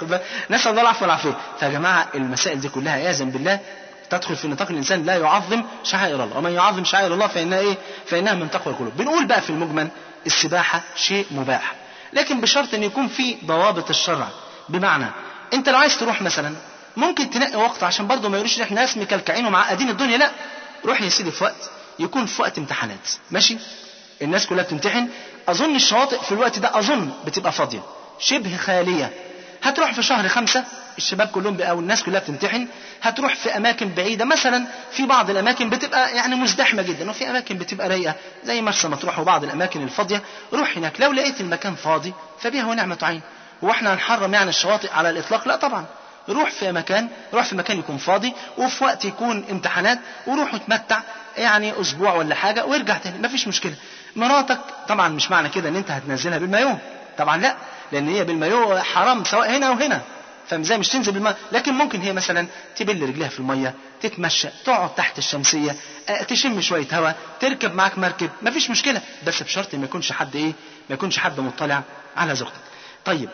نسال الله العفو والعافيه. فيا جماعه المسائل دي كلها عياذا بالله تدخل في نطاق الانسان لا يعظم شعائر الله، ومن يعظم شعائر الله فانها ايه؟ فانها من تقوى القلوب. بنقول بقى في المجمل السباحه شيء مباح، لكن بشرط ان يكون في ضوابط الشرع. بمعنى انت لو عايز تروح مثلا ممكن تنقي وقت عشان برضه ما يقولوش احنا ناس مكلكعين ومعقدين الدنيا، لا روح يا سيدي في وقت يكون في وقت امتحانات، ماشي؟ الناس كلها بتمتحن، اظن الشواطئ في الوقت ده اظن بتبقى فاضيه شبه خاليه. هتروح في شهر 5 الشباب كلهم او الناس كلها بتمتحن، هتروح في اماكن بعيده مثلا، في بعض الاماكن بتبقى يعني مزدحمه جدا وفي اماكن بتبقى رايقه زي مرسى مطروح وبعض الاماكن الفاضيه. روح هناك، لو لقيت المكان فاضي فبها ونعمه عين. واحنا هنحرم يعني الشواطئ على الاطلاق؟ لا طبعا. روح في مكان يكون فاضي وفي وقت يكون امتحانات، وروح اتمتع يعني اسبوع ولا حاجه وارجع تاني مفيش مشكله. مراتك طبعا مش معنى كده ان انت هتنزلها بالمايو، طبعا لا، لان هي بالمايو حرام سواء هنا او هنا، فمزاي مش تنزل بالماء. لكن ممكن هي مثلا تبل رجلها في الميه، تتمشى، تقعد تحت الشمسيه، تشم شويه هواء، تركب معاك مركب، مفيش مشكله، بس بشرط ما يكونش حد ما يكونش حد مطلع على زوجتك. طيب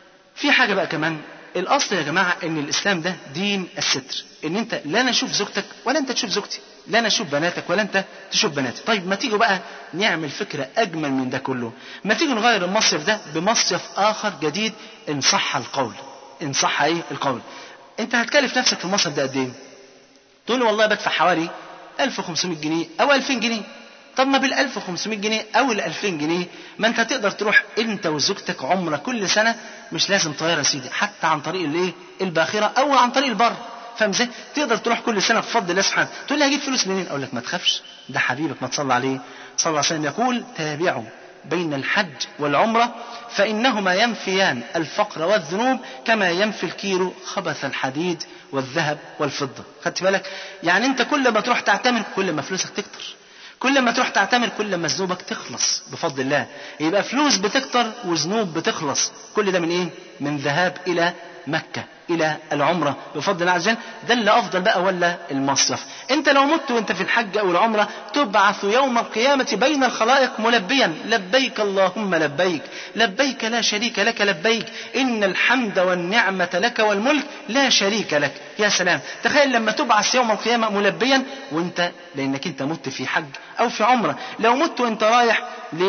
في حاجه بقى كمان، الاصل يا جماعه ان الاسلام ده دين الستر، ان انت لا انا اشوف زوجتك ولا انت تشوف زوجتي، لا انا اشوف بناتك ولا انت تشوف بناتي. طيب ما تيجوا بقى نعمل فكره اجمل من ده كله، ما تيجوا نغير المصيف ده بمصيف اخر جديد ان صح القول. ان صح القول، انت هتكلف نفسك في المصيف ده قد ايه؟ تقول لي والله بدفع حوالي 1500 جنيه او 2000 جنيه. طب ما بال 1500 جنيه او ال 2000 جنيه ما انت تقدر تروح انت وزوجتك عمره كل سنه، مش لازم طياره يا سيدي، حتى عن طريق الباخره او عن طريق البر، فاهم ازاي؟ تقدر تروح كل سنه بفضل الله سبحانه. تقول لي هجيب فلوس منين؟ اقول لك ما تخافش، ده حبيبك ما تصلى عليه صلى الله عليه وسلم يقول تابعوا بين الحج والعمره فانهما ينفيان الفقر والذنوب كما ينفي الكير خبث الحديد والذهب والفضه. خدت بالك؟ يعني انت كل ما تروح تعتمر كل ما فلوسك تكتر، كل ما تروح تعتمر كل ما ذنوبك تخلص بفضل الله. يبقى فلوس بتكتر وذنوب بتخلص، كل ده من ايه؟ من ذهاب الى مكة الى العمرة بفضل الله عز وجل. ده اللي افضل بقى ولا المصيف؟ انت لو مت وانت في الحج او العمرة تبعث يوم القيامة بين الخلائق ملبيا لبيك اللهم لبيك، لبيك لا شريك لك لبيك، ان الحمد والنعمة لك والملك لا شريك لك. يا سلام، تخيل لما تبعث يوم القيامة ملبيا وانت لانك انت مت في حج او في عمرة. لو مت وانت رايح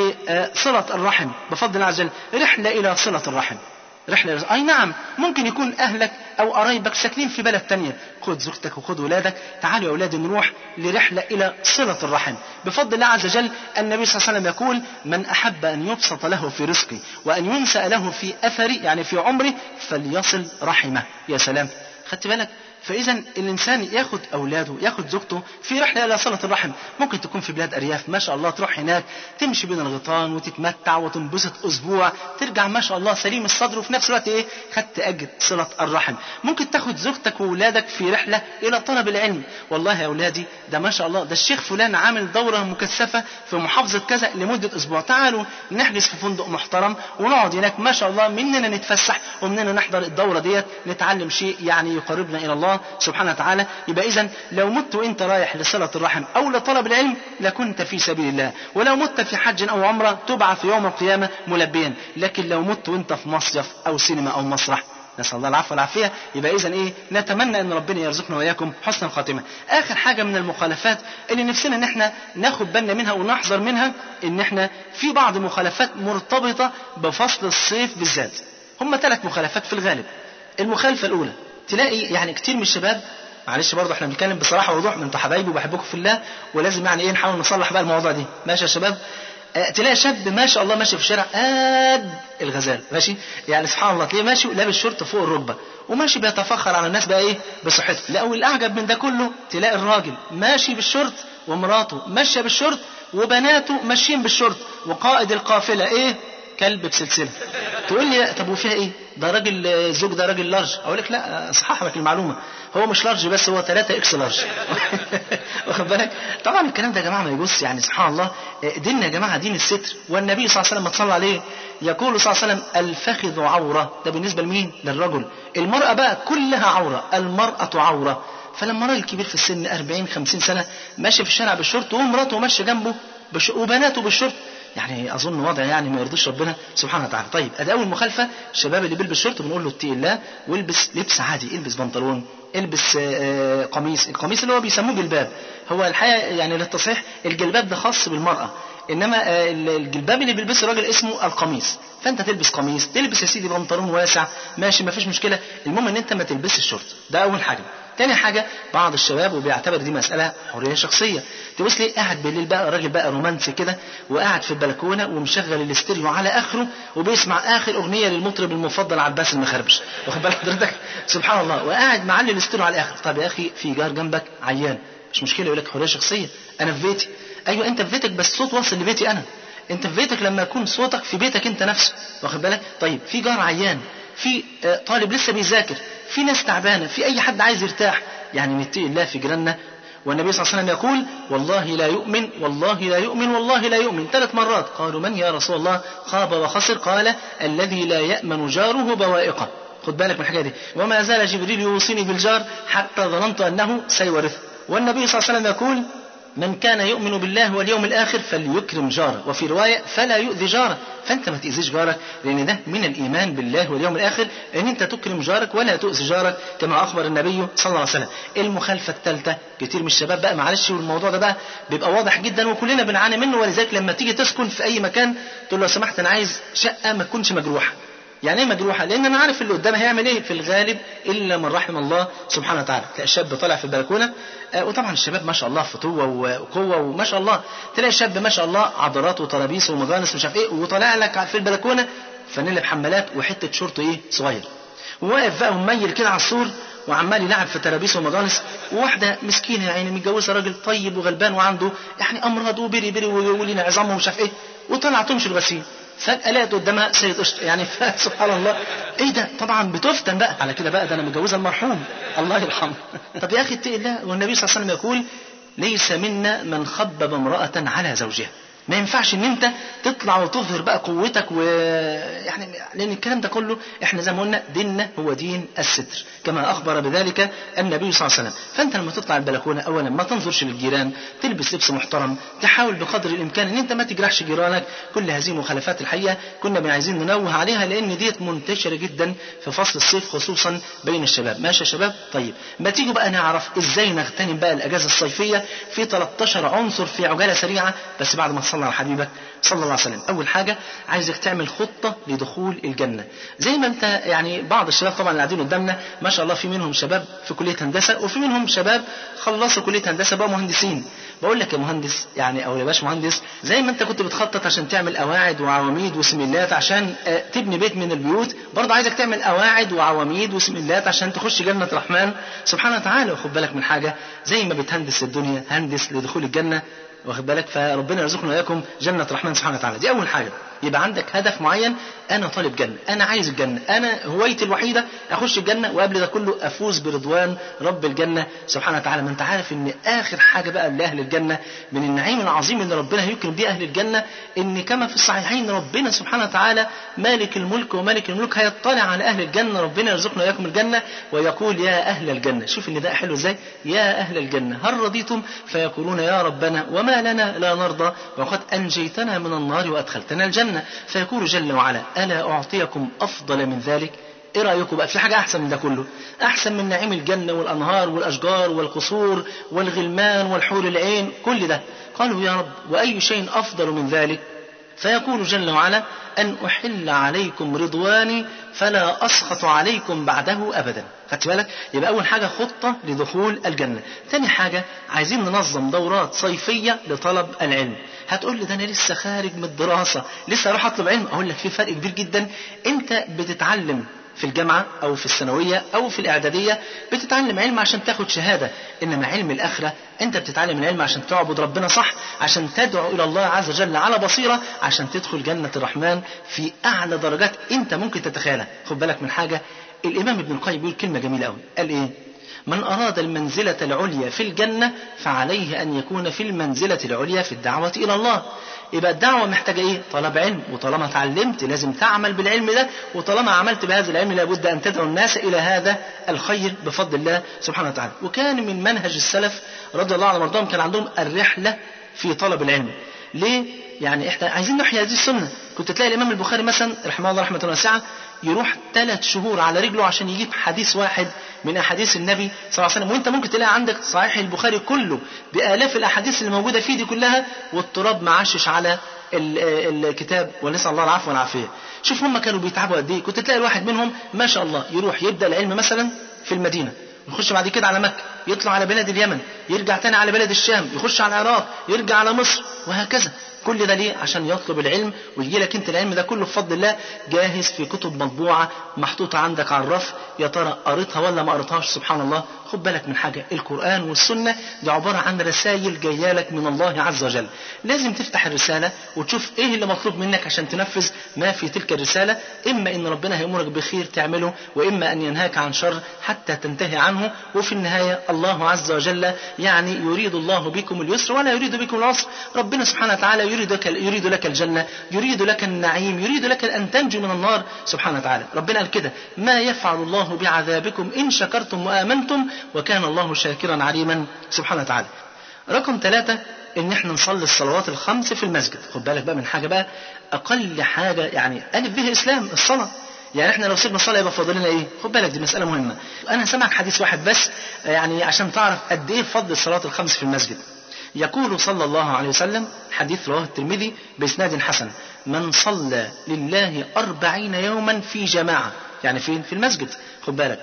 لصلة الرحم بفضل الله عز وجل، رحلة الى صلة الرحم، رحلة اي نعم، ممكن يكون اهلك او قرايبك ساكنين في بلد تانية، خد زوجتك وخد ولادك، تعالوا يا اولادي نروح لرحلة الى صلة الرحم بفضل الله عز وجل. النبي صلى الله عليه وسلم يقول من احب ان يبسط له في رزقه وان ينسأ له في اثره يعني في عمره فليصل رحمه. يا سلام، خدت بالك؟ فإذا الإنسان ياخد أولاده ياخد زوجته في رحلة إلى صلة الرحم. ممكن تكون في بلاد أرياف ما شاء الله، تروح هناك تمشي بين الغيطان وتتمتع وتنبسط أسبوع، ترجع ما شاء الله سليم الصدر وفي نفس الوقت خدت أجر صلة الرحم. ممكن تاخد زوجتك وأولادك في رحلة إلى طلب العلم. والله يا أولادي ده ما شاء الله ده الشيخ فلان عامل دورة مكثفة في محافظة كذا لمدة أسبوع، تعالوا نحجز في فندق محترم ونقعد هناك ما شاء الله، مننا نتفسح ومننا نحضر الدورة ديت نتعلم شيء يعني يقربنا إلى الله سبحانه وتعالى. يبقى إذن لو مت وانت رايح لصلة الرحم او لطلب العلم لكنت في سبيل الله، ولو مت في حج او عمرة تبعث يوم القيامة ملبيا. لكن لو مت وانت في مصيف او سينما او مسرح، نسأل الله العفو والعافية. يبقى إذن نتمنى ان ربنا يرزقنا وإياكم حسن الخاتمة. آخر حاجة من المخالفات اللي نفسنا ان احنا ناخد بالنا منها ونحذر منها، ان احنا في بعض مخالفات مرتبطة بفصل الصيف بالذات. هم 3 مخالفات في الغالب. المخالفة الأولى تلاقي يعني كتير من الشباب، معلش برضه احنا بنتكلم بصراحة ووضوح، من انتوا حبايبي وبحبكم في الله، ولازم يعني ايه نحاول نصلح بقى الموضوع دي، ماشي يا شباب؟ تلاقي شاب ما شاء الله ماشي في الشارع قد الغزال، ماشي يعني سبحان الله، تلاقيه ماشي لابس شورت فوق الركبة وماشي بيتفخر على الناس بقى ايه بصحته. لا، والاعجب من ده كله تلاقي الراجل ماشي بالشورت ومراته ماشيه بالشورت وبناته ماشيين بالشورت وقائد القافله ايه كلب بسلسله. تقول لي طب وفيها ايه؟ ده راجل الزوج ده راجل لارج. اقول لك لا، اصحح لك المعلومه، هو مش لارج بس، هو 3 اكس لارج. واخد بالك؟ طبعا الكلام ده يا جماعه ما يجوز، يعني سبحان الله ديننا يا جماعه دين الستر، والنبي صلى الله عليه وسلم صلى عليه يقول صلى الله عليه وسلم الفخذ عوره. ده بالنسبه لمين؟ للرجل. المراه بقى كلها عوره، المراه عوره. فلما راجل كبير في السن 40-50 سنه ماشي في الشارع بالشورت ومراته ماشيه جنبه وبناته بالشورت، يعني اظن وضع يعني ما يرضيش ربنا سبحانه وتعالى. طيب ادي اول مخالفه، الشباب اللي بيلبس شورت بنقول له اتقي الله والبس لبس عادي، البس بنطلون، البس قميص. القميص اللي هو بيسموه جلباب، هو الحقيقه يعني للتصحيح الجلباب ده خاص بالمراه، انما الجلباب اللي بيلبسه الراجل اسمه القميص. فانت تلبس قميص، تلبس يا سيدي بنطلون واسع، ماشي ما فيش مشكله، المهم ان انت ما تلبسش الشورت. ده اول حاجه. تاني حاجة، بعض الشباب وبيعتبر دي مسألة حرية شخصية، تبص ليه قاعد بالليل بقى راجل بقى رومانسي كده وقاعد في البلكونة ومشغل الاستيريو على آخره وبيسمع آخر أغنية للمطرب المفضل عباس المخربش، واخد بالك حضرتك؟ سبحان الله، وقاعد معلي الاستيريو على الآخر. طب يا أخي في جار جنبك عيان، مش مشكلة، يقول لك حرية شخصية، أنا في بيتي. أيوة أنت في بيتك بس صوت واصل لبيتي أنا، أنت في بيتك لما يكون صوتك في بيتك أنت نفسه، واخد بالك؟ طيب في جار عيان، في طالب لسه بيذاكر، في ناس تعبانة، في أي حد عايز يرتاح، يعني نتقي الله في جيراننا. والنبي صلى الله عليه وسلم يقول والله لا يؤمن والله لا يؤمن والله لا يؤمن 3 مرات. قالوا من يا رسول الله؟ خاب وخسر. قال الذي لا يأمن جاره بوائقه. خد بالك من الحاجة دي. وما زال جبريل يوصيني بالجار حتى ظننت أنه سيورث. والنبي صلى الله عليه وسلم يقول من كان يؤمن بالله واليوم الآخر فليكرم جاره، وفي رواية فلا يؤذي جاره. فأنت ما تأذيش جارك، لأن ده من الإيمان بالله واليوم الآخر، أن أنت تكرم جارك ولا تؤذي جارك كما أخبر النبي صلى الله عليه وسلم. المخالفة الثالثة، كتير من الشباب بقى معلش، والموضوع ده بقى بيبقى واضح جدا وكلنا بنعاني منه، ولذلك لما تيجي تسكن في أي مكان تقول له لو سمحت أنا عايز شقة ما تكونش مجروحة. يعني ايه مجروحه؟ لان انا عارف اللي قدامي هيعمل ايه في الغالب الا من رحم الله سبحانه وتعالى. تلاقي الشاب طالع في البلكونه، وطبعا الشباب ما شاء الله فتوه وقوه وما شاء الله، تلاقي الشاب ما شاء الله عضلات وترابيس ومجانس مش عارف ايه، وطالع لك في البلكونه فانيلا بحمالات وحته شورت ايه صغير، وواقف بقى ومميل كده على السور وعمال يلعب في ترابيس ومجانس، وواحده مسكينه يعني متجوزه راجل طيب وغلبان وعنده يعني امراض وبري بري ولينا عظام ومش عارف ايه، وطلع تمشي الغسيل، فجأة لقيت قدامها سيد قشط، يعني سبحان الله ايه ده؟ طبعا بتفتن بقى على كده بقى، ده انا متجوزه المرحوم الله يرحمه. طب يا اخي اتقي الله، والنبي صلى الله عليه وسلم يقول ليس منا من خبب امرأة على زوجها. ما ينفعش ان انت تطلع وتظهر بقى قوتك يعني لان الكلام ده كله احنا زي ما قلنا ديننا هو دين الستر كما اخبر بذلك النبي صلى الله عليه وسلم. فانت لما تطلع البلكونه اولا ما تنظرش للجيران، تلبس لبس محترم، تحاول بقدر الامكان ان انت ما تجرحش جيرانك. كل هذه مخالفات الحقيقه كنا عايزين ننوه عليها لان ديت منتشره جدا في فصل الصيف خصوصا بين الشباب. ماشي يا شباب؟ طيب ما تيجوا بقى نعرف ازاي نغتنم بقى الاجازه الصيفيه في 13 عنصر في عجاله سريعه بس بعد ما صلى على حبيبك صلى الله عليه وسلم. اول حاجه عايزك تعمل خطه لدخول الجنه، زي ما انت يعني بعض الشباب طبعا اللي قاعدين قدامنا ما شاء الله في منهم شباب في كليه هندسه وفي منهم شباب خلصوا كليه هندسه بقى مهندسين. بقول لك يا مهندس يعني او يا باش مهندس، زي ما انت كنت بتخطط عشان تعمل قواعد وعواميد وسميلات عشان تبني بيت من البيوت، برضه عايزك تعمل قواعد وعواميد وسميلات عشان تخش جنه الرحمن سبحانه وتعالى. وخد بالك من حاجه، زي ما بتهندس الدنيا هندس لدخول الجنه، واخد بالك؟ فربنا يرزقنا وإياكم جنة الرحمن سبحانه وتعالى. دي أول حاجة، يبقى عندك هدف معين، أنا طالب جنة، أنا عايز الجنة، أنا هوايتي الوحيدة أخش الجنة، وقبل ده كله أفوز برضوان رب الجنة سبحانه وتعالى. ما أنت عارف إن آخر حاجة بقى لأهل الجنة من النعيم العظيم اللي ربنا هيكرم بيه أهل الجنة، إن كما في الصحيحين ربنا سبحانه وتعالى مالك الملك ومالك الملوك هيطلع على أهل الجنة، ربنا يرزقنا وإياكم الجنة، ويقول يا أهل الجنة. شوف إن ده حلو إزاي، يا أهل الجنة هل رضيتم؟ فيقولون يا ربنا وما لنا لا نرضى وقد أنجيتنا من النار وأدخلتنا الجنة. فيقول جل وعلا ألا أعطيكم أفضل من ذلك؟ إيه رأيكم بقى في حاجة أحسن من ده كله؟ أحسن من نعيم الجنة والأنهار والأشجار والقصور والغلمان والحور العين كل ده؟ قالوا يا رب وأي شيء أفضل من ذلك؟ فيقول جل وعلا أن أحل عليكم رضواني فلا أسخط عليكم بعده أبدا. خدت بالك؟ يبقى أول حاجة خطة لدخول الجنة. ثاني حاجة عايزين ننظم دورات صيفية لطلب العلم. هتقول لي ده أنا لسه خارج من الدراسة، لسه أروح أطلب علم. أقول لك في فرق كبير جدا. أنت بتتعلم في الجامعة أو في الثانوية أو في الإعدادية، بتتعلم علم عشان تاخد شهادة. إنما علم الآخرة أنت بتتعلم العلم عشان تعبد ربنا صح، عشان تدعو إلى الله عز وجل على بصيرة، عشان تدخل جنة الرحمن في أعلى درجات أنت ممكن تتخيلها. خد بالك من حاجة، الإمام ابن القيم بيقول كلمة جميلة أوي. قال إيه؟ من أراد المنزلة العليا في الجنة فعليه أن يكون في المنزلة العليا في الدعوة إلى الله. يبقى الدعوة محتاجة إيه؟ طلب علم، وطالما اتعلمت لازم تعمل بالعلم ده، وطالما عملت بهذا العلم لابد أن تدعو الناس إلى هذا الخير بفضل الله سبحانه وتعالى. وكان من منهج السلف رضي الله عنهم وارضاهم كان عندهم الرحلة في طلب العلم. ليه؟ يعني احنا عايزين نحيي هذه السنة. كنت تلاقي الإمام البخاري مثلا رحمه الله رحمة واسعة يروح 3 شهور على رجله عشان يجيب حديث واحد من أحاديث النبي صلى الله عليه وسلم. وانت ممكن تلاقي عندك صحيح البخاري كله بآلاف الأحاديث اللي موجودة فيه دي كلها، والتراب معشش على الكتاب، ونسأل الله العفو والعافية. شوف هم كانوا بيتعبوا قد ايه. كنت تلاقي الواحد منهم ما شاء الله يروح يبدأ العلم مثلا في المدينة، يخش بعد كده على مكة، يطلع على بلاد اليمن، يرجع تاني على بلاد الشام، يخش على العراق، يرجع على مصر، وهكذا. كل ده ليه؟ عشان يطلب العلم، ويجي لك انت العلم ده كله بفضل الله جاهز في كتب مطبوعة محطوطة عندك على الرف. يا ترى قريتها ولا ما قريتهاش؟ سبحان الله. خد بالك من حاجة، القرآن والسنة دي عبارة عن رسائل جاية لك من الله عز وجل. لازم تفتح الرسالة وتشوف ايه اللي مطلوب منك عشان تنفذ ما في تلك الرسالة. اما ان ربنا هيأمرك بخير تعمله، واما ان ينهاك عن شر حتى تنتهي عنه. وفي النهاية الله عز وجل يعني يريد الله بكم اليسر ولا يريد بكم العسر. ربنا سبحانه وتعالى يريد لك الجنة، يريد لك النعيم، يريد لك أن تنجو من النار سبحانه وتعالى. ربنا قال كده: ما يفعل الله بعذابكم إن شكرتم وآمنتم وكان الله شاكرا عليما سبحانه وتعالى. رقم 3 إن احنا نصلي الصلوات الخمس في المسجد. خد بالك بقى من حاجة بقى، أقل حاجة يعني ألف به إسلام الصلاة. يعني احنا لو سيبنا الصلاة يبقى فاضلنا ايه؟ خد بالك دي مسألة مهمة. أنا سمعك حديث واحد بس يعني عشان تعرف قد ايه فضل الصلاة الخمس في المسجد. يقول صلى الله عليه وسلم، حديث رواه الترمذي بإسناد حسن: من صلى لله 40 يوما في جماعة، يعني فين؟ في المسجد. خد بالك،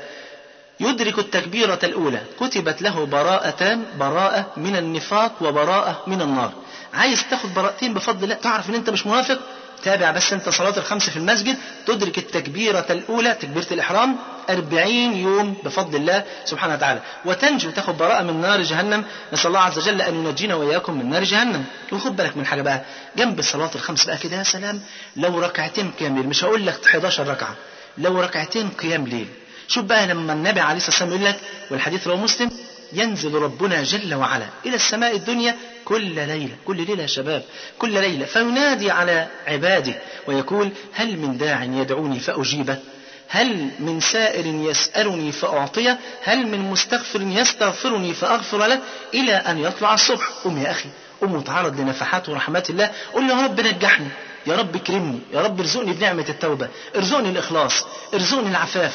يدرك التكبيرة الأولى كتبت له براءتان: براءة من النفاق وبراءة من النار. عايز تاخد براءتين بفضل الله، تعرف ان انت مش منافق؟ تابع بس انت صلاة الخمس في المسجد، تدرك التكبيرة الأولى تكبيرة الإحرام 40 يوم بفضل الله سبحانه وتعالى، وتنجو تاخد براءة من نار جهنم. نسأل الله عز وجل أن ينجينا وإياكم من نار جهنم. وخد بالك من حاجة بقى جنب الصلاة الخمس بقى كده، يا سلام لو ركعتين قيام ليل، مش هقول لك 11 ركعة، لو ركعتين قيام ليل. شوف بقى لما النبي عليه الصلاة والسلام يقول لك، والحديث رواه مسلم: ينزل ربنا جل وعلا إلى السماء الدنيا كل ليلة، كل ليلة يا شباب، كل ليلة، فينادي على عباده ويقول: هل من داع يدعوني فأجيبه؟ هل من سائر يسألني فأعطيه؟ هل من مستغفر يستغفرني فأغفر له؟ إلى أن يطلع الصبح. قم يا أخي، قم وتعرض لنفحات ورحمات الله، قل له: يا رب نجحني، يا رب اكرمني، يا رب ارزقني بنعمة التوبة، ارزقني الإخلاص، ارزقني العفاف،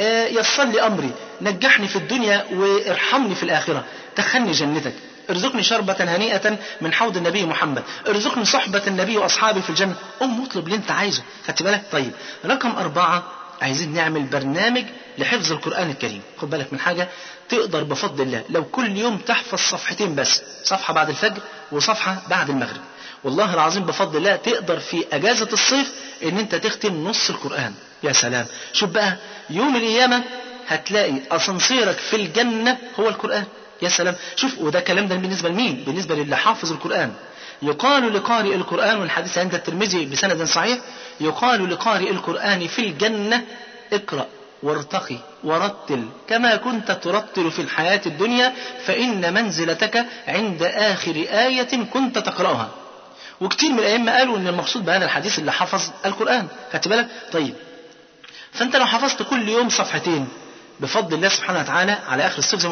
يسر لي أمري، نجحني في الدنيا وارحمني في الآخرة، دخلني جنتك، ارزقني شربة هنيئة من حوض النبي محمد، ارزقني صحبة النبي وأصحابي في الجنة. اطلب اللي انت عايزه. خدت بالك؟ طيب رقم 4 عايزين نعمل برنامج لحفظ القرآن الكريم. خد بالك من حاجة، تقدر بفضل الله لو كل يوم تحفظ صفحتين بس، صفحة بعد الفجر وصفحة بعد المغرب، والله العظيم بفضل الله تقدر في أجازة الصيف ان انت تختم نص القرآن. يا سلام، شوف بقى يوم القيامة هتلاقي أسانسيرك في الجنة هو القرآن. يا سلام، شوف، وده كلام ده بالنسبة لمين؟ بالنسبة للي حافظ القرآن. يقال لقارئ القرآن، والحديث عند الترمذي بسند صحيح، يقال لقارئ القرآن في الجنة: اقرأ وارتقي ورتل كما كنت ترتل في الحياة الدنيا، فإن منزلتك عند آخر آية كنت تقرأها. وكتير من الأئمة قالوا إن المقصود بهذا الحديث اللي حفظ القرآن. خدت بالك؟ طيب، فأنت لو حفظت كل يوم صفحتين بفضل الله سبحانه وتعالى على آخر الصيف زي ما قلت لك،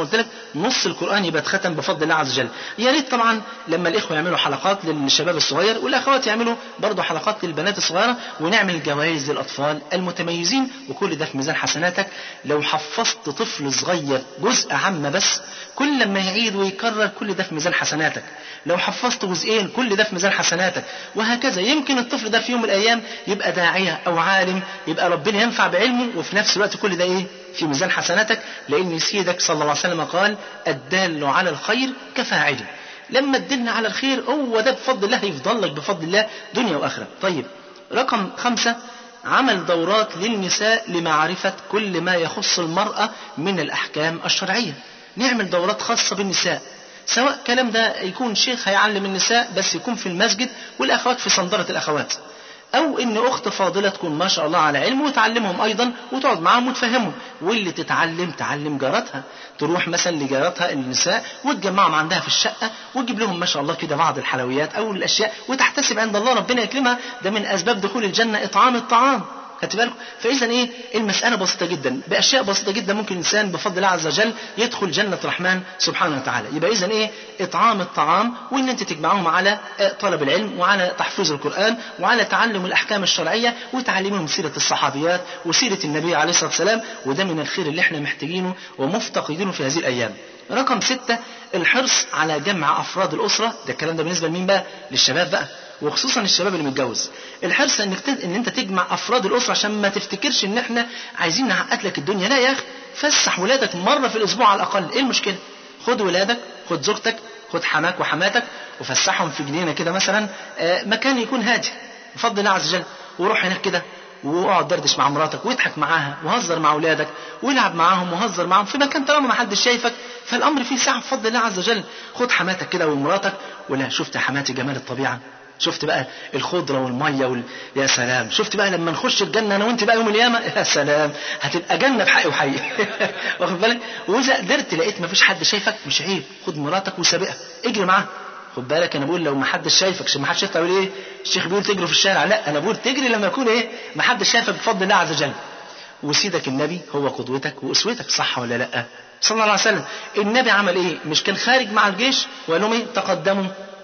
نص القرآن يبقى اتختم بفضل الله عز وجل. يا ريت طبعا لما الإخوة يعملوا حلقات للشباب الصغير والأخوات يعملوا برضو حلقات للبنات الصغيرة، ونعمل جوائز للأطفال المتميزين، وكل ده في ميزان حسناتك. لو حفظت طفل صغير جزء عامة بس، كل لما يعيد ويكرر كل ده في ميزان حسناتك. لو حفظت جزئين كل ده في ميزان حسناتك، وهكذا. يمكن الطفل ده في يوم من الأيام يبقى داعية أو عالم، يبقى ربنا ينفع بعلمه، وفي نفس الوقت كل ده إيه في ميزان حسناتك، لأن سيدك صلى الله عليه وسلم قال الدال على الخير كفاعله. لما تدلنا على الخير هو ده بفضل الله يفضل لك بفضل الله دنيا وآخرة. طيب رقم 5، عمل دورات للنساء لمعرفة كل ما يخص المرأة من الأحكام الشرعية. نعمل دورات خاصة بالنساء، سواء كلام ده يكون شيخ هيعلم النساء بس يكون في المسجد والأخوات في صندرة الأخوات، أو إن أخت فاضلة تكون ما شاء الله على علم وتعلمهم أيضا وتقعد معهم وتفهمهم. واللي تعلم جارتها، تروح مثلا لجارتها النساء وتجمعهم عندها في الشقة وتجيب لهم ما شاء الله كده بعض الحلويات أو الأشياء، وتحتسب عند الله ربنا يكرمها. ده من أسباب دخول الجنة إطعام الطعام. خدت بالكم؟ فإذا إيه المسألة بسيطة جدا، بأشياء بسيطة جدا ممكن الإنسان بفضل الله عز وجل يدخل جنة الرحمن سبحانه وتعالى. يبقى إذا إيه إطعام الطعام، وإن أنت تجمعهم على طلب العلم وعلى تحفيظ القرآن وعلى تعلم الأحكام الشرعية وتعليمهم سيرة الصحابيات وسيرة النبي عليه الصلاة والسلام. وده من الخير اللي احنا محتاجينه ومفتقدينه في هذه الأيام. رقم 6، الحرص على جمع أفراد الأسرة. ده الكلام ده بالنسبة لمين بقى؟ للشباب بقى، وخصوصا الشباب اللي متجوز. الحرص ان انت تجمع افراد الاسره، عشان ما تفتكرش ان احنا عايزين نعقد لك الدنيا. لا يا اخي، فسح ولادك مره في الاسبوع على الاقل. ايه المشكله؟ خد ولادك، خد زوجتك، خد حماك وحماتك وفسحهم في جنينه كده مثلا، مكان يكون هادي بفضل الله عز وجل، وروح هناك كده واقعد دردش مع مراتك واضحك معاها وهزر مع اولادك والعب معاهم وهزر معاهم في مكان طالما ما حدش شايفك، فالامر فيه سعه بفضل الله عز وجل. خد حماتك كده ومراتك، ولا شفت يا حماتي جمال الطبيعه؟ شفت بقى الخضرة والمية يا سلام. شفت بقى لما نخش الجنة أنا وأنت بقى يوم القيامة، يا سلام، هتبقى جنة بحق وحقيقة. واخد بالك؟ وإذا قدرت لقيت ما فيش حد شايفك، مش عيب، خد مراتك وسابقها اجري معاها. خد بالك أنا بقول لو ما حدش شايفك، عشان ما حدش شايفك تقول إيه الشيخ بيقول تجري في الشارع، لا أنا بقول تجري لما يكون إيه ما حدش شايفك بفضل الله عز وجل. وسيدك النبي هو قدوتك وأسوتك، صح ولا لا؟ صلى الله عليه وسلم. النبي عمل إيه؟ مش كان خارج مع الجيش وقال لهم إيه تقدموا،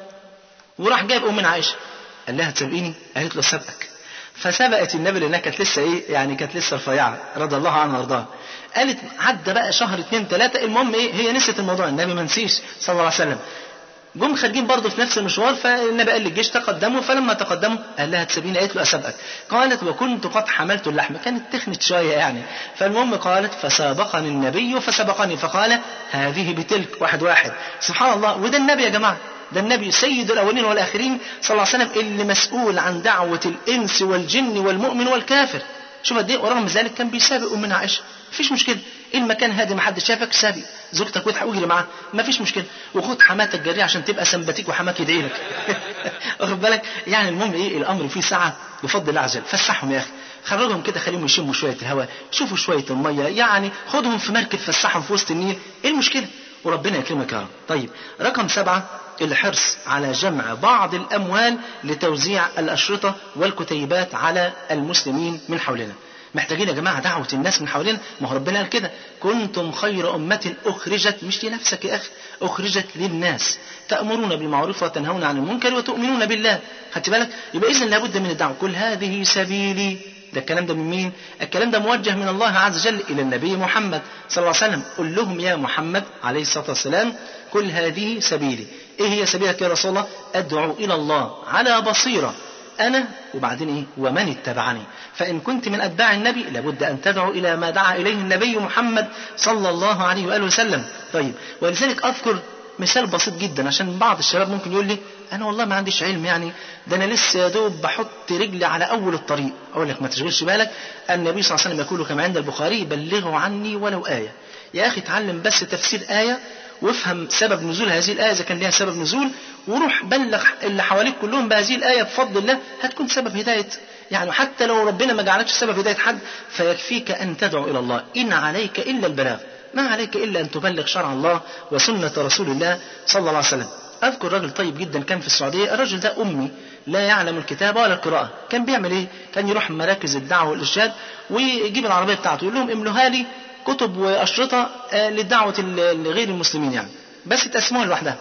وراح جايب أم عائشة قال لها تسبقيني؟ قالت له سبقك. فسبقت النبي لانها كانت لسه ايه يعني كانت لسه رفيعه رضي الله عنها وارضاها. قالت عدى بقى شهر 2 3، المهم ايه هي نسيت الموضوع، النبي ما نسيش صلى الله عليه وسلم. جم خارجين برضه في نفس المشوار، فالنبي قال للجيش تقدموا، فلما تقدموا قال لها تسبقيني؟ قالت له اسبقك. قالت وكنت قد حملت اللحم، كانت تخنت شويه يعني. فالمهم قالت فسابقني النبي فسبقني فقال هذه بتلك، 1-1. سبحان الله. وده النبي يا جماعه، ده النبي سيد الأولين والآخرين صلى الله عليه وسلم، اللي مسؤول عن دعوة الإنس والجن والمؤمن والكافر. شوف قد ايه، ورغم ذلك كان بيسابق أمنا عائشة. مفيش مشكلة، المكان هادي ما حدش شافك، سابق زوجتك واجري معاها مفيش مشكلة، وخد حماتك جريه عشان تبقى سمباتيك وحماك يدعي لك. واخد بالك؟ يعني المهم ايه الأمر فيه سعة بفضل الله عز وجل. فسحهم يا أخي، خرجهم كده، خليهم يشموا شوية الهواء، يشوفوا شوية المية، يعني خدهم في مركب فسحهم في وسط النيل. ايه المشكلة؟ وربنا يكرمك يا رب. طيب رقم 7، الحرص على جمع بعض الأموال لتوزيع الأشرطة والكتيبات على المسلمين من حولنا. محتاجين يا جماعة دعوة الناس من حولنا. ما هو ربنا قال كده كنتم خير أمة أخرجت، مش لنفسك يا أخي، أخرجت للناس تأمرون بالمعروف وتنهون عن المنكر وتؤمنون بالله. خدت بالك؟ يبقى إذن لابد من الدعوة. كل هذه سبيلي، ده الكلام ده من مين؟ الكلام ده موجه من الله عز وجل إلى النبي محمد صلى الله عليه وسلم. قل لهم يا محمد عليه الصلاة والسلام كل هذه سبيلي. إيه هي سبيلك يا رسول الله؟ أدعو إلى الله على بصيرة أنا وبعدين إيه ومن اتبعني. فإن كنت من أتباع النبي لابد أن تدعو إلى ما دعا إليه النبي محمد صلى الله عليه وآله وسلم. طيب ولذلك أذكر مثال بسيط جدا، عشان بعض الشباب ممكن يقول لي أنا والله ما عنديش علم، يعني ده أنا لسه يا دوب بحط رجلي على أول الطريق. أقول لك ما تشغلش بالك، النبي صلى الله عليه وسلم يقول كما عند البخاري بلغوا عني ولو آية. يا أخي اتعلم بس تفسير آية وافهم سبب نزول هذه الآية إذا كان لها سبب نزول، وروح بلغ اللي حواليك كلهم بهذه الآية بفضل الله، هتكون سبب هداية. يعني حتى لو ربنا ما جعلكش سبب هداية حد فيكفيك أن تدعو إلى الله، إن عليك إلا البلاغ، ما عليك إلا أن تبلغ شرع الله وسنة رسول الله صلى الله عليه وسلم. أذكر رجل طيب جدا كان في السعودية، الرجل ده أمي لا يعلم الكتابة ولا القراءة. كان بيعمل إيه؟ كان يروح مراكز الدعوة والإرشاد ويجيب العربية بتاعته يقول لهم املوها لي كتب وأشرطة للدعوة لغير المسلمين يعني، بس تقسموها لوحدها.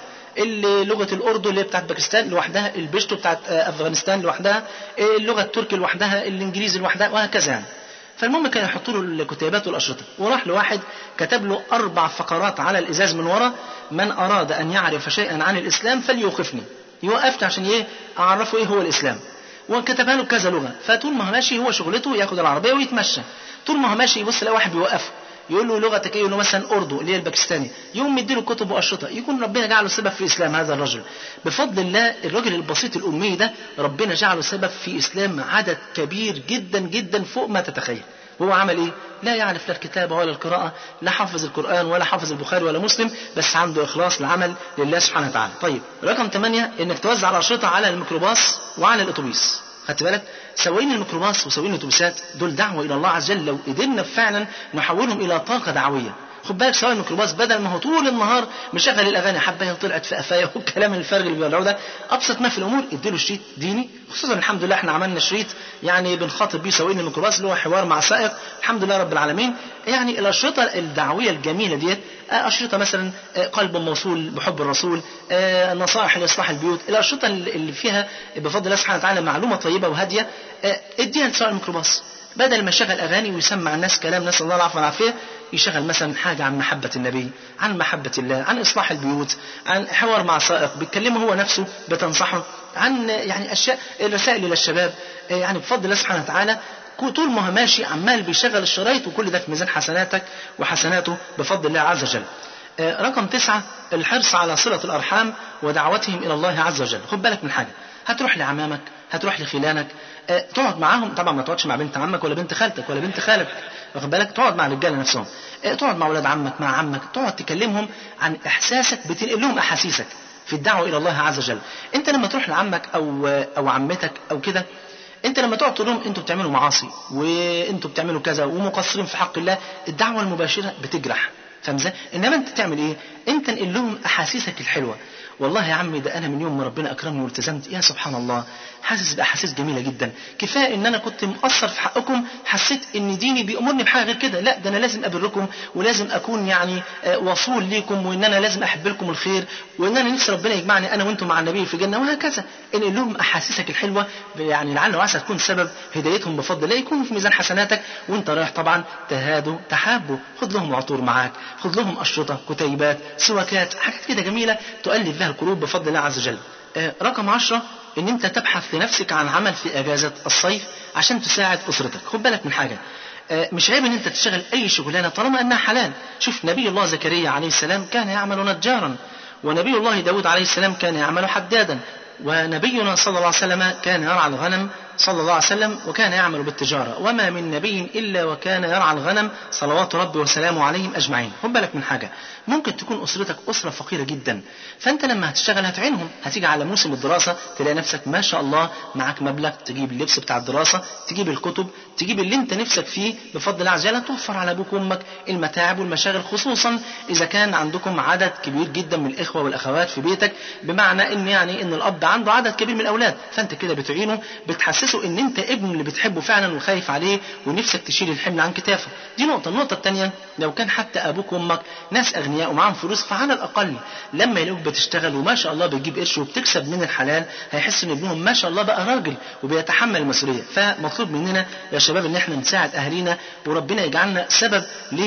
لغة الأردو اللي بتاعت باكستان لوحدها، البشتو بتاعت أفغانستان لوحدها، اللغة التركي لوحدها، الإنجليزي لوحدها، وهكذا يعني. فالمهم كان يحطوا له الكتيبات والأشرطة، وراح لواحد كتب له 4 فقرات على الإزاز من ورا: من أراد أن يعرف شيئا عن الإسلام فليوقفني، يوقفني عشان إيه؟ أعرفه إيه هو الإسلام. وكتبها له بكذا لغة. فطول ما هو ماشي هو شغلته ياخد العربية ويتمشى، طول ما هو ماشي يبص لواحد بيوقفه يقول له لغتك ايه؟ يقول له مثلا اردو اللي هي الباكستاني، يقوم مديله كتب واشرطه، يكون ربنا جعله سبب في اسلام هذا الرجل. بفضل الله الرجل البسيط الامي ده ربنا جعله سبب في اسلام عدد كبير جدا جدا فوق ما تتخيل. هو عمل ايه؟ لا يعرف لا الكتابه ولا القراءه، لا حافظ القران ولا حافظ البخاري ولا مسلم، بس عنده اخلاص العمل لله سبحانه وتعالى. طيب رقم 8 انك توزع الاشرطه على الميكروباص وعلى الاتوبيس. خدت بالك؟ سواقين الميكروباص وسواقين الاتوبيسات دول دعوه الى الله عز وجل، لو قدرنا فعلا نحولهم الى طاقه دعويه. خد بالك سواق الميكروباص بدل ما هو طول النهار مشغل الاغاني حبايه طلعت في قفايه والكلام الفارغ اللي بيقولوه ده، ابسط ما في الامور اديله شريط ديني، خصوصا الحمد لله احنا عملنا شريط يعني بنخاطب بيه سواقين الميكروباص اللي هو حوار مع سائق، الحمد لله رب العالمين. يعني الاشرطه الدعويه الجميله ديت، اشرطه مثلا قلب موصول بحب الرسول، نصائح لاصلاح البيوت، الاشرطه اللي فيها بفضل الله سبحانه وتعالى معلومه طيبه وهاديه، اديها لسواق الميكروباص بدل ما يشغل اغاني ويسمع الناس كلام نسال الله العفو والعافيه. يشغل مثلا حاجه عن محبه النبي، عن محبه الله، عن اصلاح البيوت، عن حوار مع سائق بيتكلمه هو نفسه بتنصحه، عن يعني اشياء الرسائل الى الشباب. يعني بفضل الله سبحانه وتعالى طول ما هو ماشي عمال بيشغل الشرايط، وكل ده في ميزان حسناتك وحسناته بفضل الله عز وجل. رقم 9 الحرص على صلة الأرحام ودعوتهم إلى الله عز وجل. خد بالك من حاجة، هتروح لعمامك، هتروح لخلانك، تقعد معاهم. طبعا ما تقعدش مع بنت عمك ولا بنت خالتك ولا بنت خالك، واخد بالك؟ تقعد مع الرجاله نفسهم، تقعد مع ولاد عمك، مع عمك، تقعد تكلمهم عن احساسك، بتنقل لهم احاسيسك في الدعوه الى الله عز وجل. انت لما تروح لعمك او عمتك او كده، انت لما تقعد تقول لهم انتوا بتعملوا معاصي وانتوا بتعملوا كذا ومقصرين في حق الله، الدعوه المباشره بتجرح، فاهم ازاي؟ انما انت تعمل ايه؟ انت نقل لهم احاسيسك الحلوه. والله يا عمي ده انا من يوم ما ربنا اكرمني والتزمت يا سبحان الله حاسس باحاسيس جميله جدا، كفايه ان انا كنت مقصر في حقكم، حسيت ان ديني بيأمرني بحاجه غير كده، لا ده انا لازم ابركم ولازم اكون يعني وصول ليكم، وان انا لازم احب لكم الخير، وان انا نفسي ربنا يجمعني انا وانتم مع النبي في الجنه، وهكذا. انقل لهم احاسيسك الحلوه، يعني لعل وعسى تكون سبب هدايتهم بفضل الله، يكونوا في ميزان حسناتك وانت رايح طبعا تهادوا تحابوا. خد لهم عطور معاك، خد لهم اشرطه، كتيبات، سواكات، حاجات كده جميله تؤلف بها القلوب بفضل الله عز وجل. رقم 10 ان انت تبحث لنفسك عن عمل في اجازة الصيف عشان تساعد اسرتك. خد بالك من حاجة، مش عيب ان انت تشتغل اي شغلانة طالما انها حلال. شوف نبي الله زكريا عليه السلام كان يعمل نجارا، ونبي الله داود عليه السلام كان يعمل حدادا، ونبينا صلى الله عليه وسلم كان يرعى الغنم صلى الله عليه وسلم، وكان يعمل بالتجارة، وما من نبي إلا وكان يرعى الغنم صلوات ربي وسلامه عليهم أجمعين. خد بالك من حاجة، ممكن تكون أسرتك أسرة فقيرة جدا، فأنت لما هتشتغل هتعينهم، هتيجي على موسم الدراسة تلاقي نفسك ما شاء الله معاك مبلغ تجيب اللبس بتاع الدراسة، تجيب الكتب، تجيب اللي انت نفسك فيه بفضل الله عز وجل، توفر على أبوك وأمك المتاعب والمشاغل، خصوصا إذا كان عندكم عدد كبير جدا من الإخوة والأخوات في بيتك، بمعنى إن يعني إن الأب عنده عدد كبير من الأولاد، فأنت كده بتعينه، بتحسسه إن أنت ابن اللي بتحبه فعلا وخايف عليه ونفسك تشيل الحمل عن كتافه. دي نقطة. النقطة الثانية، لو كان حتى أبوك وأمك ناس أغنياء ومعاهم فلوس، فعلى الأقل لما يلاقوك بتشتغل وما شاء الله بتجيب قرش وبتكسب من الحلال، هيحس إن ابنهم ما شاء الله بقى راجل وبيتحمل المسؤولية. فمطلوب مننا يا شباب إن احنا نساعد أهالينا، وربنا يجعلنا سبب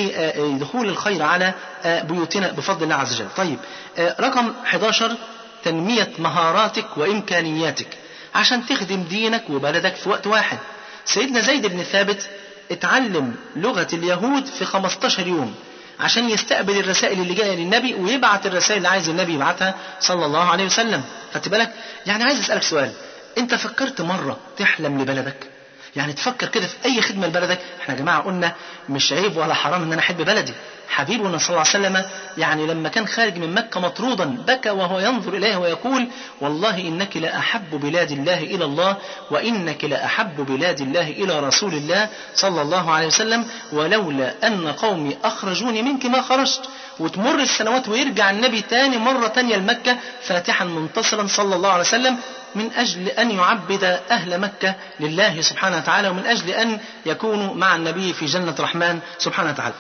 لدخول الخير على بيوتنا بفضل الله عز وجل. طيب رقم 11 تنمية مهاراتك وإمكانياتك عشان تخدم دينك وبلدك في وقت واحد. سيدنا زيد بن ثابت اتعلم لغة اليهود في 15 يوم عشان يستقبل الرسائل اللي جاية للنبي ويبعت الرسائل اللي عايز النبي يبعتها صلى الله عليه وسلم. خدت بالك؟ يعني عايز أسألك سؤال، انت فكرت مرة تحلم لبلدك؟ يعني تفكر كده في أي خدمة لبلدك. احنا يا جماعة قلنا مش عيب ولا حرام ان انا احب بلدي. حبيبنا صلى الله عليه وسلم يعني لما كان خارج من مكة مطرودا بكى وهو ينظر إليه ويقول والله إنك لأحب بلاد الله إلى الله، وإنك لأحب بلاد الله إلى رسول الله صلى الله عليه وسلم، ولولا أن قومي أخرجوني منك ما خرجت. وتمر السنوات ويرجع النبي تاني مرة تانية لمكة فاتحا منتصرا صلى الله عليه وسلم، من أجل أن يعبد أهل مكة لله سبحانه وتعالى، ومن أجل أن يكونوا مع النبي في جنة الرحمن سبحانه وتعالى.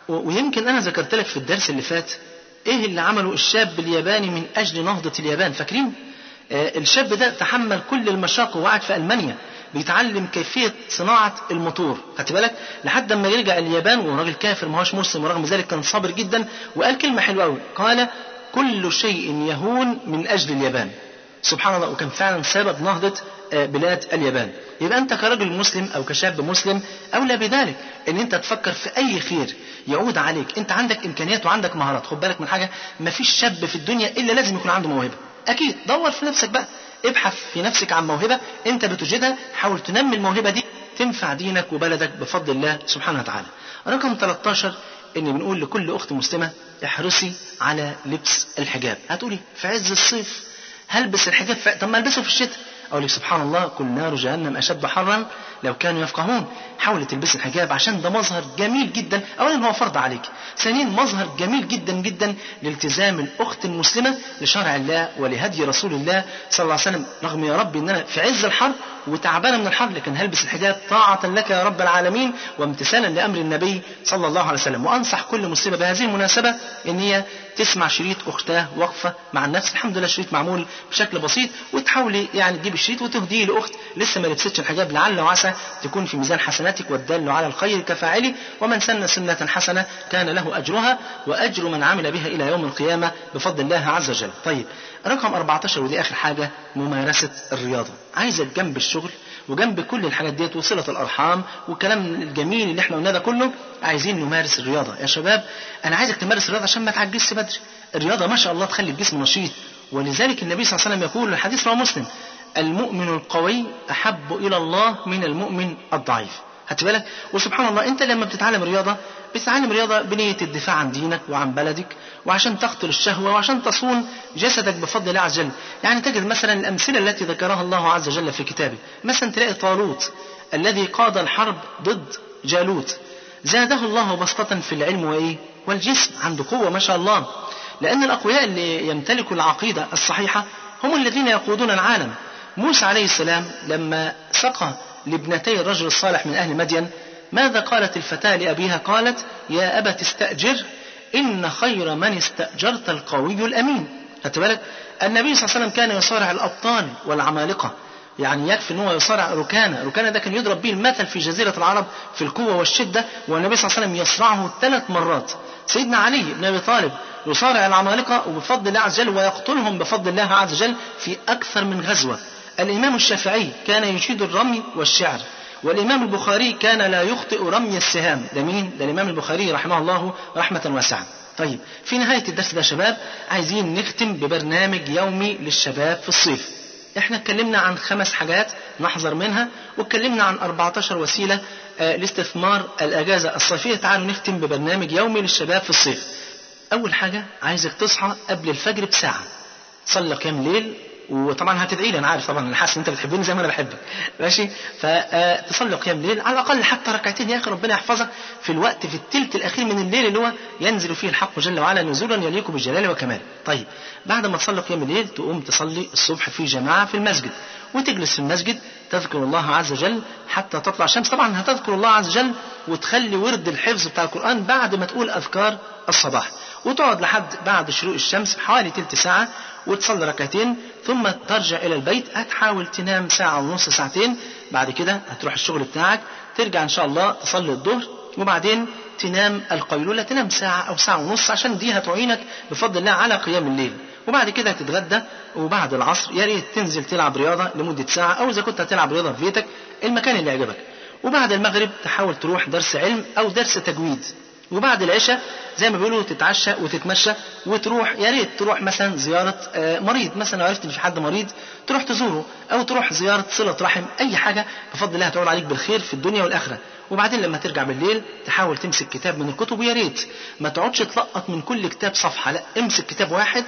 ويمكن أنا ذكرت لك في الدرس اللي فات إيه اللي عمله الشاب الياباني من أجل نهضة اليابان، فاكرين؟ الشاب ده تحمل كل المشاق وقعد في ألمانيا بيتعلم كيفية صناعة الموتور، خدت بالك؟ لحد ما يرجع اليابان وراجل كافر ما هوش مسلم، ورغم ذلك كان صابر جدا وقال كلمة حلوة قوي، قال كل شيء يهون من أجل اليابان. سبحان الله، وكان فعلا سبب نهضة بلاد اليابان. يبقى أنت كرجل مسلم أو كشاب مسلم أولى بذلك أن أنت تفكر في أي خير يعود عليك. أنت عندك إمكانيات وعندك مهارات، خد بالك من حاجة، مفيش شاب في الدنيا إلا لازم يكون عنده موهبة، أكيد. دور في نفسك بقى، ابحث في نفسك عن موهبة أنت بتوجدها، حاول تنمي الموهبة دي تنفع دينك وبلدك بفضل الله سبحانه وتعالى. رقم 13 إن بنقول لكل أخت مسلمة احرصي على لبس الحجاب. هتقولي في عز الصيف هلبس الحجاب، طب ما البسه في الشتاء. أقول لك سبحان الله، كل نار جهنم أشد حرا لو كانوا يفقهون. حاول تلبس الحجاب عشان ده مظهر جميل جدا، أولا هو فرض عليك، ثانيا مظهر جميل جدا جدا لالتزام الأخت المسلمة لشرع الله ولهدي رسول الله صلى الله عليه وسلم. رغم يا رب إن أنا في عز الحر وتعبانة من الحر، لكن هلبس الحجاب طاعة لك يا رب العالمين وامتثالا لأمر النبي صلى الله عليه وسلم. وأنصح كل مسلمة بهذه المناسبة إن هي تسمع شريط أختها وقفة مع النفس، الحمد لله شريط معمول بشكل بسيط، وتحاولي يعني تجيب الشريط وتهديه لأخت لسه ما لبستش الحجاب، لعل وعسى تكون في ميزان حسناتك، والدال على الخير كفاعله، ومن سن سنة حسنة كان له أجرها وأجر من عمل بها إلى يوم القيامة بفضل الله عز وجل. طيب رقم 14 ودي آخر حاجة، ممارسة الرياضة. عايزك جنب الشغل وجنب كل الحاجات ديت وصلة الأرحام والكلام الجميل اللي احنا قلنا ده كله، عايزين نمارس الرياضة. يا شباب أنا عايزك تمارس الرياضة عشان ما تعجزش بدري. الرياضة ما شاء الله تخلي الجسم نشيط، ولذلك النبي صلى الله عليه وسلم يقول الحديث رواه مسلم: المؤمن القوي أحب إلى الله من المؤمن الضعيف. هات بالك، وسبحان الله أنت لما بتتعلم رياضة بتتعلم رياضة بنية الدفاع عن دينك وعن بلدك، وعشان تقتل الشهوة، وعشان تصون جسدك بفضل الله عز وجل. يعني تجد مثلا الأمثلة التي ذكرها الله عز وجل في كتابه، مثلا تلاقي طالوت الذي قاد الحرب ضد جالوت، زاده الله بسطة في العلم وإيه والجسم، عنده قوة ما شاء الله. لأن الأقوياء اللي يمتلكوا العقيدة الصحيحة هم الذين يقودون العالم. موسى عليه السلام لما سقى لابنتي الرجل الصالح من أهل مدين، ماذا قالت الفتاة لأبيها؟ قالت: يا أبت استأجر إن خير من استأجرت القوي الأمين. خدت بالك؟ النبي صلى الله عليه وسلم كان يصارع الأبطال والعمالقة، يعني يكفي أنه يصارع ركانة ده كان يضرب به المثل في جزيرة العرب في القوة والشدة، والنبي صلى الله عليه وسلم يصرعه 3 مرات. سيدنا علي بن أبي طالب يصارع العمالقة وبفضل الله عز وجل ويقتلهم بفضل الله عز وجل في أكثر من غزوة. الإمام الشافعي كان يشيد الرمي والشعر، والإمام البخاري كان لا يخطئ رمي السهام. ده مين؟ ده الإمام البخاري رحمه الله رحمة واسعة. طيب في نهاية الدرس ده يا شباب عايزين نختم ببرنامج يومي للشباب في الصيف. احنا اتكلمنا عن 5 حاجات نحذر منها، واتكلمنا عن 14 وسيلة لاستثمار الأجازة الصيفية. تعالوا نختم ببرنامج يومي للشباب في الصيف. أول حاجة عايزك تصحى قبل الفجر بساعة، تصلي قيام ليل، وطبعا هتدعي لي، انا عارف طبعا، انا حاسس انت بتحبني زي ما انا بحبك، ماشي؟ فتصلي قيام ليل على الاقل حتى ركعتين يا اخي، ربنا يحفظك في الوقت في الثلث الاخير من الليل اللي هو ينزل فيه الحق جل وعلا نزولا يليق بالجلال وكمال. طيب بعد ما تصلي قيام الليل تقوم تصلي الصبح في جماعه في المسجد، وتجلس في المسجد تذكر الله عز وجل حتى تطلع الشمس. طبعا هتذكر الله عز وجل وتخلي ورد الحفظ بتاع القرآن بعد ما تقول أذكار الصباح، وتقعد لحد بعد شروق الشمس حوالي تلت ساعة، وتصلي ركعتين، ثم ترجع إلى البيت. هتحاول تنام ساعة ونص ساعتين، بعد كده هتروح الشغل بتاعك، ترجع إن شاء الله تصلي الظهر، وبعدين تنام القيلولة، تنام ساعة أو ساعة ونص، عشان دي هتعينك بفضل الله على قيام الليل. وبعد كده تتغدى، وبعد العصر يا ريت تنزل تلعب رياضة لمدة ساعة، أو إذا كنت هتلعب رياضة في بيتك المكان اللي يعجبك. وبعد المغرب تحاول تروح درس علم أو درس تجويد. وبعد العشاء زي ما بيقولوا تتعشى وتتمشى، وتروح يا ريت تروح مثلا زيارة مريض، مثلا عرفت ان في حد مريض تروح تزوره، او تروح زيارة صلة رحم، اي حاجة بفضل الله هتعود عليك بالخير في الدنيا والآخرة. وبعدين لما ترجع بالليل تحاول تمسك كتاب من الكتب، ويا ريت ما تقعدش تلقط من كل كتاب صفحة، لا امسك كتاب واحد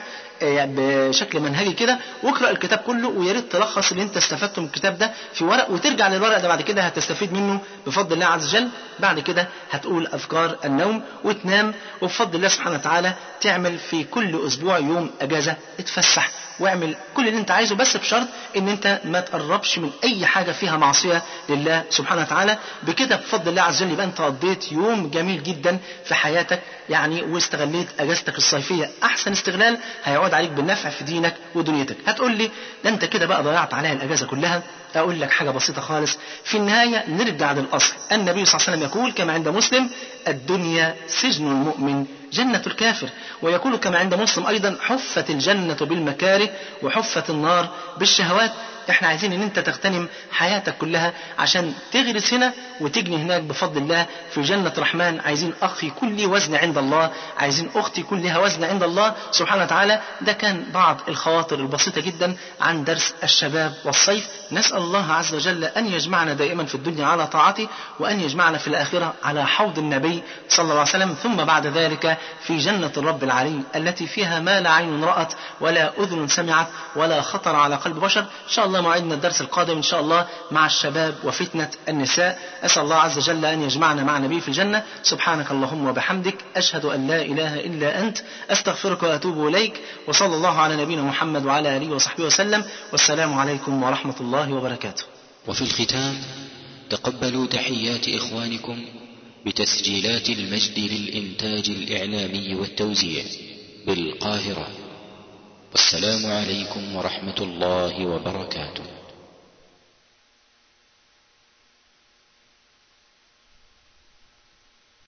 بشكل منهجي كده واقرأ الكتاب كله، ويا ريت تلخص اللي انت استفدته من الكتاب ده في ورق، وترجع للورق ده بعد كده هتستفيد منه بفضل الله عز وجل. بعد كده هتقول أذكار النوم وتنام، وبفضل الله سبحانه وتعالى تعمل في كل أسبوع يوم أجازة، اتفسح واعمل كل اللي انت عايزه، بس بشرط ان انت ما تقربش من اي حاجة فيها معصية لله سبحانه وتعالى. بكده بفضل الله عز وجل يبقى انت قضيت يوم جميل جدا في حياتك يعني، واستغليت اجازتك الصيفية احسن استغلال هيعود عليك بالنفع في دينك ودنيتك. هتقول لي ده انت كده بقى ضيعت عليها الاجازة كلها. اقول لك حاجة بسيطة خالص، في النهاية نرجع للاصل. النبي صلى الله عليه وسلم يقول كما عند مسلم: الدنيا سجن المؤمن جنة الكافر. ويقول كما عند مسلم أيضا: حفت الجنة بالمكاره وحفت النار بالشهوات. احنا عايزين ان انت تغتنم حياتك كلها عشان تغرس هنا وتجني هناك بفضل الله في جنة الرحمن. عايزين اخي يكون لي وزن عند الله، عايزين اختي يكون لها وزن عند الله سبحانه وتعالى. ده كان بعض الخواطر البسيطة جدا عن درس الشباب والصيف. نسأل الله عز وجل ان يجمعنا دائما في الدنيا على طاعته، وان يجمعنا في الاخرة على حوض النبي صلى الله عليه وسلم، ثم بعد ذلك في جنة الرب العلي التي فيها ما لا عين رأت ولا أذن سمعت ولا خطر على قلب بشر. إن شاء الله موعدنا الدرس القادم إن شاء الله مع الشباب وفتنة النساء. أسأل الله عز وجل أن يجمعنا مع نبي في الجنة. سبحانك اللهم وبحمدك، أشهد أن لا إله إلا أنت، أستغفرك وأتوب إليك، وصلى الله على نبينا محمد وعلى آله وصحبه وسلم، والسلام عليكم ورحمة الله وبركاته. وفي الختام تقبلوا تحيات إخوانكم بتسجيلات المجد للإنتاج الإعلامي والتوزيع بالقاهرة. والسلام عليكم ورحمة الله وبركاته.